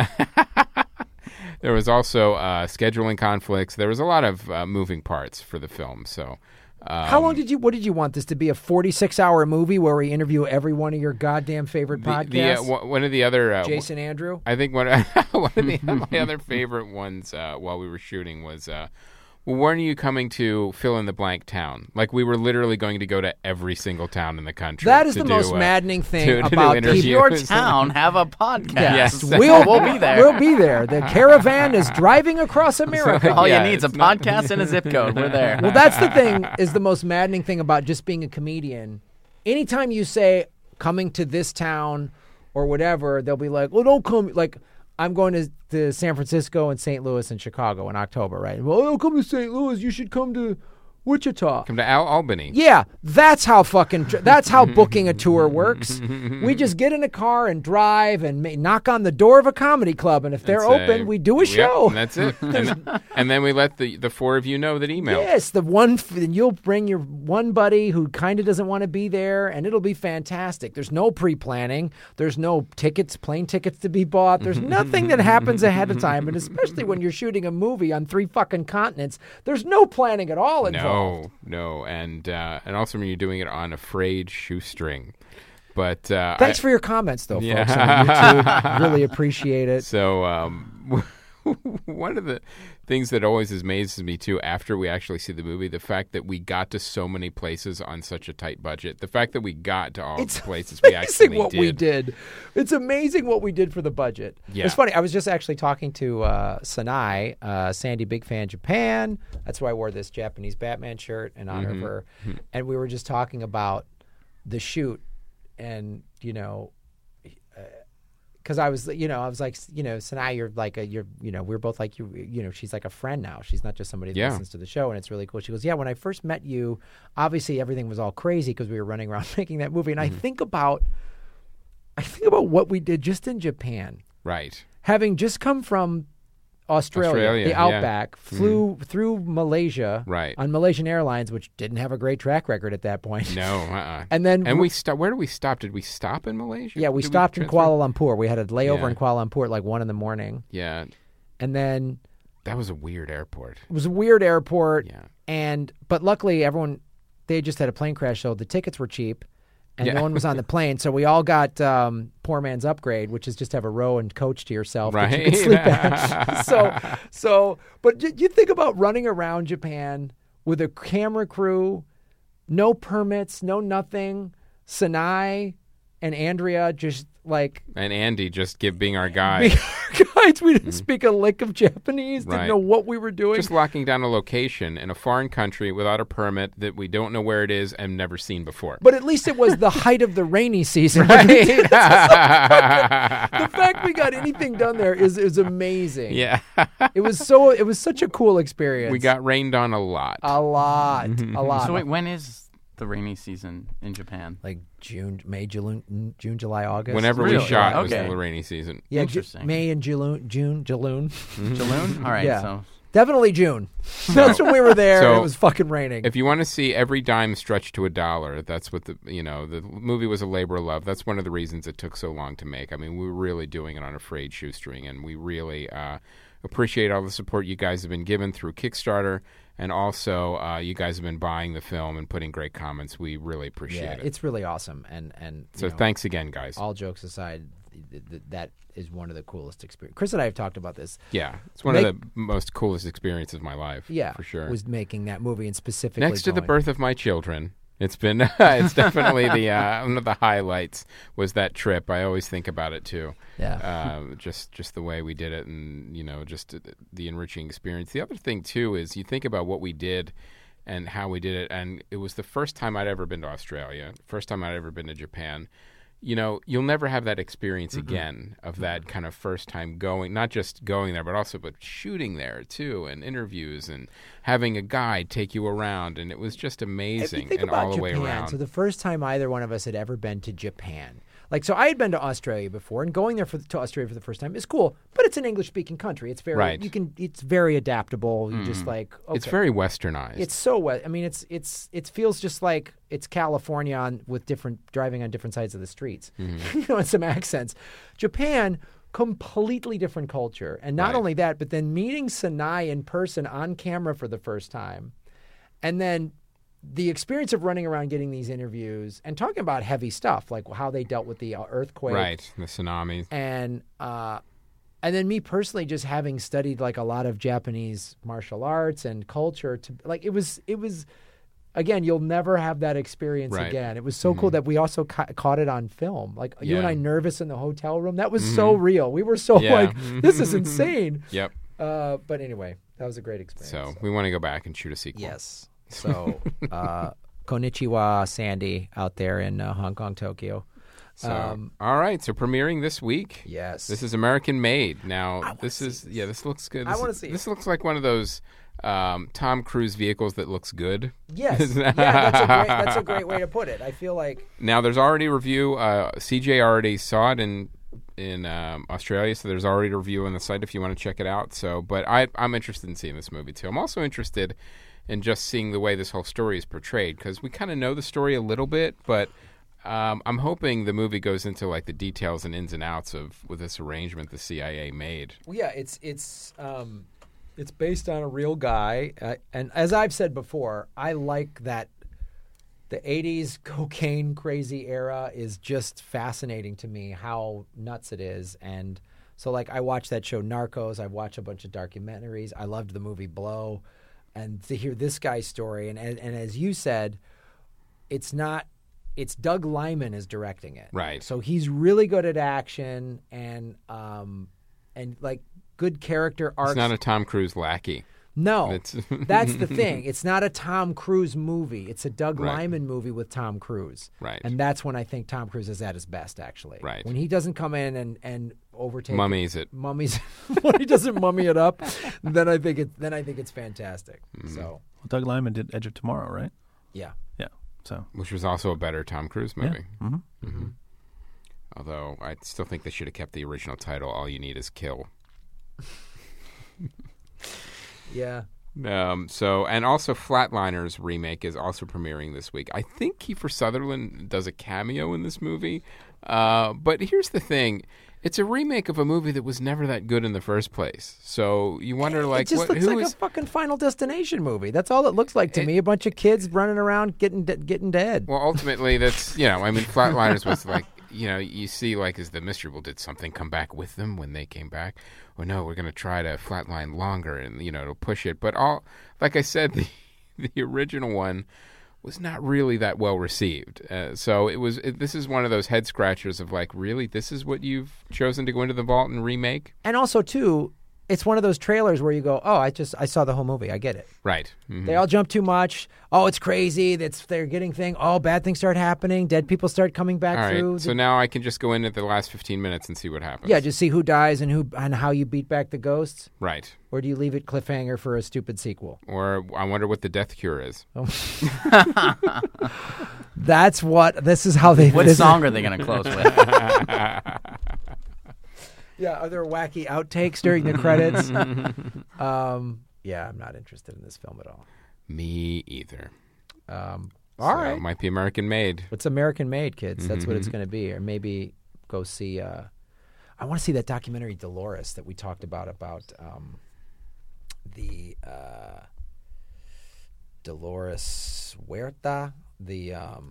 There was also uh, scheduling conflicts. There was a lot of uh, moving parts for the film. So, um, how long did you? What did you want this to be? A forty-six hour movie where we interview every one of your goddamn favorite the, podcasts? The, uh, w- one of the other uh, Jason Andrew. I think one, one of the, my other favorite ones uh, while we were shooting was. Uh, Well, when are you coming to fill in the blank town? Like we were literally going to go to every single town in the country. That is the do, most uh, maddening thing to, to about Does your town have a podcast? Yes, Yes. we'll, we'll be there. We'll be there. The caravan is driving across America. All Yeah, you need is a it's not- podcast and a zip code. We're there. Well, that's the thing. Is the most maddening thing about just being a comedian. Anytime you say coming to this town or whatever, they'll be like, "Well, don't come." Like. I'm going to, to San Francisco and Saint Louis and Chicago in October, right? Well, don't come to Saint Louis. You should come to Wichita. Come to Al- Albany. Yeah, that's how fucking that's how booking a tour works. We just get in a car and drive and ma- knock on the door of a comedy club, and if they're That's open, a- we do a Yep, show. and that's it. And, then, and then we let the, the four of you know that emailed. Yes, the one f- you'll bring your one buddy who kind of doesn't want to be there, and it'll be fantastic. There's no pre-planning. There's no tickets, plane tickets to be bought. There's nothing that happens ahead of time, and especially when you're shooting a movie on three fucking continents, there's no planning at all involved. No, no, and uh, and also when you're doing it on a frayed shoestring. But uh, Thanks I, for your comments, though, Yeah. folks, on YouTube. Really appreciate it. So um, one of the things that always amazes me too, after we actually see the movie, the fact that we got to so many places on such a tight budget. The fact that we got to all It's the places we amazing actually what did. we did. It's amazing what we did for the budget. Yeah. It's funny. I was just actually talking to uh, Sanai, uh, Sandy Big Fan Japan. That's why I wore this Japanese Batman shirt in honor Mm-hmm. of her. And we were just talking about the shoot, and you know, uh, because I was, you know, I was like, you know, so now you're like a, you're, you know, we're both like, you, you know, she's like a friend now. She's not just somebody that Yeah. listens to the show, and it's really cool. She goes, yeah, when I first met you, obviously everything was all crazy because we were running around making that movie, and Mm-hmm. I think about, I think about what we did just in Japan, Right. having just come from Australia, Australia, the yeah. outback, flew through Malaysia Right. on Malaysian Airlines, which didn't have a great track record at that point. No. Uh-uh. And then And we stopped. Where did we stop? Did we stop in Malaysia? yeah, we Did stopped in transfer? Kuala Lumpur. We had a layover Yeah. in Kuala Lumpur at like one in the morning, Yeah, and then that was a weird airport. it was a weird airport. Yeah. And but luckily, everyone they just had a plane crash, so the tickets were cheap, and Yeah. no one was on the plane. So we all got um, poor man's upgrade, which is just have a row and coach to yourself that you can Right. sleep at. so, so, but you, you think about running around Japan with a camera crew, no permits, no nothing. Sanai and Andrea just like And Andy just give being our guide, guys. We didn't speak a lick of Japanese. Didn't Right. know what we were doing. just locking down a location in a foreign country without a permit that we don't know where it is and never seen before. But at least it was the height of the rainy season. The fact we got anything done there is is amazing. Yeah. It was so it was such a cool experience. We got rained on a lot. a lot, a lot. So wait, when is the rainy season in Japan? like June, May, June, June, July, August. Whenever we Really? shot was Okay. the rainy season. yeah, Ju- Interesting. May and June, June, June. Jaloon? All right, Yeah. so Definitely June. That's when we were there. So, and it was fucking raining. If you want to see every dime stretched to a dollar, that's what the you know the movie was a labor of love. That's one of the reasons it took so long to make. I mean, we were really doing it on a frayed shoestring, and we really uh, appreciate all the support you guys have been given through Kickstarter, and also uh, you guys have been buying the film and putting great comments. We really appreciate yeah, it. it's really awesome. And and you So know, thanks again, guys. all jokes aside, th- th- that is one of the coolest experiences. Chris and I have talked about this. Yeah, it's one Make- of the most coolest experiences of my life. Yeah, for sure. was making that movie and specifically Next to the going- birth of my children, it's been it's definitely the uh, one of the highlights was that trip. I always think about it too. Yeah. uh, just just the way we did it, and you know, just the enriching experience. The other thing too is you think about what we did and how we did it, and it was the first time I'd ever been to Australia, first time I'd ever been to Japan. You know, you'll never have that experience Mm-hmm. again of that kind of first time going, not just going there, but also but shooting there too, and interviews and having a guide take you around, and it was just If you amazing think and about all the way Japan, around. so the first time either one of us had ever been to Japan, like so, I had been to Australia before, and going there for to Australia for the first time is cool. But it's an English-speaking country. It's very Right. you can it's very adaptable. You just like okay. It's very westernized. It's so wet. I mean, it's it's it feels just like it's California on with different driving on different sides of the streets. Mm-hmm. you know, and some accents. Japan, completely different culture, and not Right. only that, but then meeting Sanai in person on camera for the first time, and then the experience of running around getting these interviews and talking about heavy stuff like how they dealt with the uh, earthquake, right, the tsunami. and uh, and then me personally just having studied like a lot of Japanese martial arts and culture to like it was it was again you'll never have that experience Right. again. It was so cool that we also ca- caught it on film. Like you and Yeah. I nervous in the hotel room. That was so real. We were so Yeah. like this is insane. Yep. Uh, but anyway, that was a great experience. So we want to go back and shoot a sequel. Yes. So, uh, konnichiwa, Sandy, out there in uh, Hong Kong, Tokyo. So, Um, all right. So premiering this week. Yes. This is American Made. Now, wanna this see is yeah. This looks good. I This wanna is- see it. This looks like one of those um, Tom Cruise vehicles that looks good. Yes. Yeah, that's a great that's a great way to put it. I feel like Now, there's already a review. Uh, C J already saw it in in um, Australia, so there's already a review on the site if you want to check it out. So, but I, I'm interested in seeing this movie too. I'm also interested in just seeing the way this whole story is portrayed because we kind of know the story a little bit, but um, I'm hoping the movie goes into like the details and ins and outs of with this arrangement the C I A made. well, yeah, it's it's um, it's based on a real guy, uh, and as I've said before, I like that the eighties cocaine crazy era is just fascinating to me. How nuts it is, and so like I watched that show Narcos. I've watched a bunch of documentaries. I loved the movie Blow, and to hear this guy's story, and and, and as you said, it's not. It's Doug Liman is directing it, Right. So he's really good at action and um and like good character arcs. It's not a Tom Cruise lackey. No, It's that's the thing. It's not a Tom Cruise movie. It's a Doug Right. Liman movie with Tom Cruise. Right. And that's when I think Tom Cruise is at his best, actually. Right. When he doesn't come in and, and overtake Mummies it. mummies when he doesn't mummy it up, then I think it then I think it's fantastic. Mm-hmm. So Well, Doug Liman did Edge of Tomorrow, right? yeah. Yeah. So Which was also a better Tom Cruise movie. hmm Mm-hmm. Although I still think they should have kept the original title, All You Need Is Kill. Yeah. Um, so, and also Flatliners remake is also premiering this week. I think Kiefer Sutherland does a cameo in this movie. Uh, but here's the thing. It's a remake of a movie that was never that good in the first place. So you wonder, like, it just what, looks who like is... a fucking Final Destination movie. That's all it looks like to It- me. A bunch of kids running around getting de- getting dead. Well, ultimately, that's, you know, I mean, Flatliners was like, you know, you see, like, is the mystery, well, did something come back with them when they came back? Well, no, we're going to try to flatline longer and, you know, to push it. But all, like I said, the, the original one was not really that well received. Uh, so it was, it, this is one of those head scratchers of like, really, this is what you've chosen to go into the vault and remake? And also, too, it's one of those trailers where you go, oh, I just I saw the whole movie. I get it. Right. Mhm. They all jump too much. Oh, it's crazy. That's they're getting thing. Oh, bad things start happening. Dead people start coming back All right. through. So now I can just go in at the last fifteen minutes and see what happens. yeah, just see who dies and who and how you beat back the ghosts. Right. Or do you leave it cliffhanger for a stupid sequel? Or I wonder what the death cure is. That's what. This is how they. What this is- song are they going to close with? Yeah, are there wacky outtakes during the credits? um, yeah, I'm not interested in this film at all. Me either. Um, So all right. It might be American made. It's American made, kids. That's what Mm-hmm. it's going to be. Or maybe go see. Uh, I want to see that documentary Dolores that we talked about about um, the uh, Dolores Huerta. The um,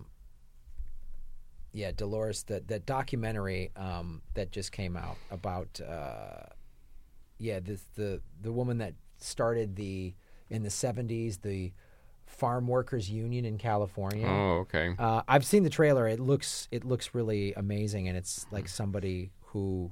yeah, Dolores. That that documentary um, that just came out about uh, yeah, this the the woman that started the in the seventies the Farm Workers Union in California. Oh, okay. Uh, I've seen the trailer. It looks it looks really amazing, and it's like somebody who,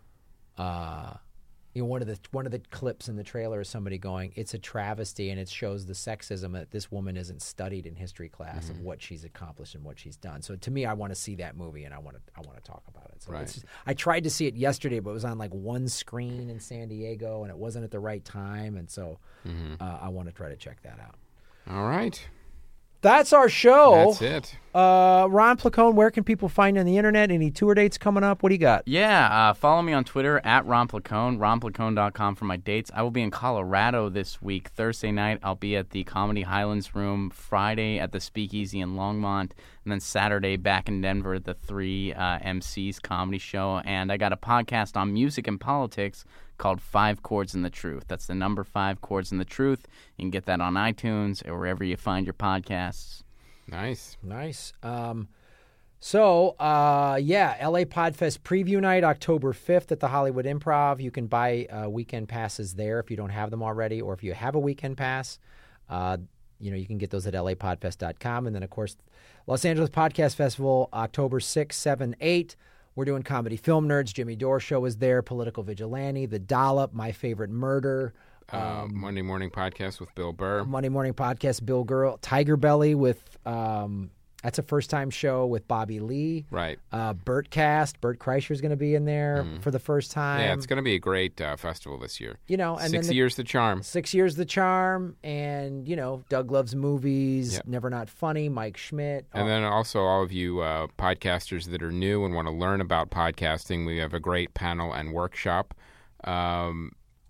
uh, you know, one of the one of the clips in the trailer is somebody going, "It's a travesty," and it shows the sexism that this woman isn't studied in history class of what she's accomplished and what she's done. So to me, I want to see that movie, and I want to I want to talk about it. So Right. it's just, I tried to see it yesterday, but it was on like one screen in San Diego, and it wasn't at the right time, and so uh, I want to try to check that out. All right. That's our show. That's it. Uh, Ron Placone, where can people find you on the internet? Any tour dates coming up? What do you got? Yeah, uh, follow me on Twitter at Ron Placone, ron placone dot com for my dates. I will be in Colorado this week. Thursday night, I'll be at the Comedy Highlands Room. Friday at the Speakeasy in Longmont. And then Saturday back in Denver at the Three uh, M Cs Comedy Show. And I got a podcast on music and politics called Five Chords in the Truth. That's the number Five Chords in the Truth. You can get that on iTunes or wherever you find your podcasts. Nice. Nice. Um, so, uh, yeah, L A Podfest preview night, October fifth at the Hollywood Improv. You can buy uh, weekend passes there if you don't have them already, or if you have a weekend pass, uh, you know, you can get those at L A podfest dot com. And then, of course, Los Angeles Podcast Festival, October sixth, seventh, eighth. We're doing Comedy Film Nerds. Jimmy Dore Show is there. Political Vigilante, The Dollop, My Favorite Murder. Uh, Monday Morning Podcast with Bill Burr. Monday Morning Podcast, Bill Girl, Tiger Belly with um, that's a first time show with Bobby Lee. Right. Uh, Bert Cast, Bert Kreischer's going to be in there for the first time. Yeah, it's going to be a great uh, festival this year. you know, and Six then the, years the charm. six years the charm, and you know, Doug Loves Movies, Yep. Never Not Funny, Mike Schmidt. And then also all of you uh, podcasters that are new and want to learn about podcasting, we have a great panel and workshop um,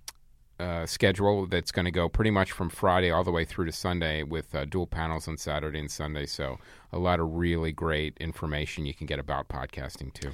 uh, schedule that's going to go pretty much from Friday all the way through to Sunday with uh, dual panels on Saturday and Sunday. So a lot of really great information you can get about podcasting too.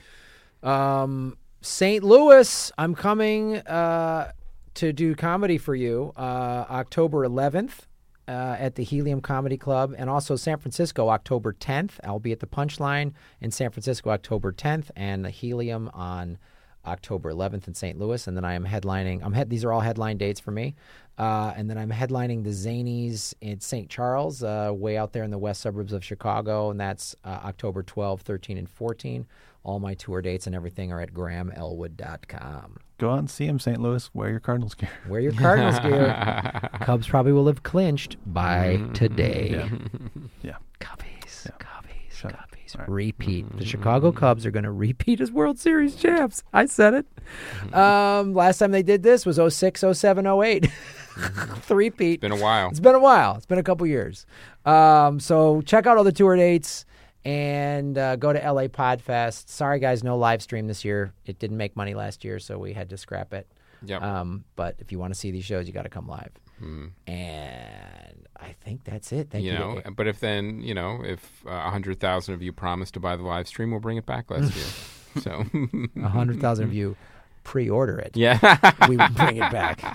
Um, Saint Louis, I'm coming uh, to do comedy for you uh, October eleventh uh, at the Helium Comedy Club, and also San Francisco October tenth. I'll be at the Punchline in San Francisco October tenth, and the Helium on October eleventh in Saint Louis, and then I am headlining. I'm head. These are all headline dates for me, uh, and then I'm headlining the Zanies in Saint Charles, uh, way out there in the west suburbs of Chicago, and that's uh, October twelfth, thirteen, and fourteen. All my tour dates and everything are at graham elwood dot com. Go out and see him, Saint Louis. Wear your Cardinals gear. Wear your Cardinals gear. Cubs probably will have clinched by today. Yeah. Yeah. Cubbies, Yeah. Cubbies, Shut up. Cubbies. All right. Repeat. The Chicago Cubs are going to repeat as World Series champs. I said it. Um, last time they did this was oh six, oh seven, oh eight. Three-peat. Been a while. It's been a while. It's been a couple years. Um, so check out all the tour dates and uh, go to L A Podfest. Sorry, guys, no live stream this year. It didn't make money last year, so we had to scrap it. Yep. Um, but if you want to see these shows, you got to come live. Mm. And I think that's it. Thank You you. know, to- but if then, you know, if uh, one hundred thousand of you promised to buy the live stream, we'll bring it back last year. So, one hundred thousand of you pre-order it. yeah. We will bring it back.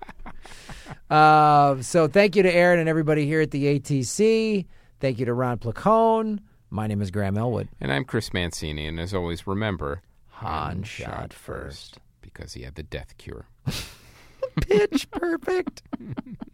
Uh, so thank you to Aaron and everybody here at the A T C. Thank you to Ron Placone. My name is Graham Elwood. And I'm Chris Mancini, and as always, remember, Han shot first. because he had the death cure. Pitch perfect.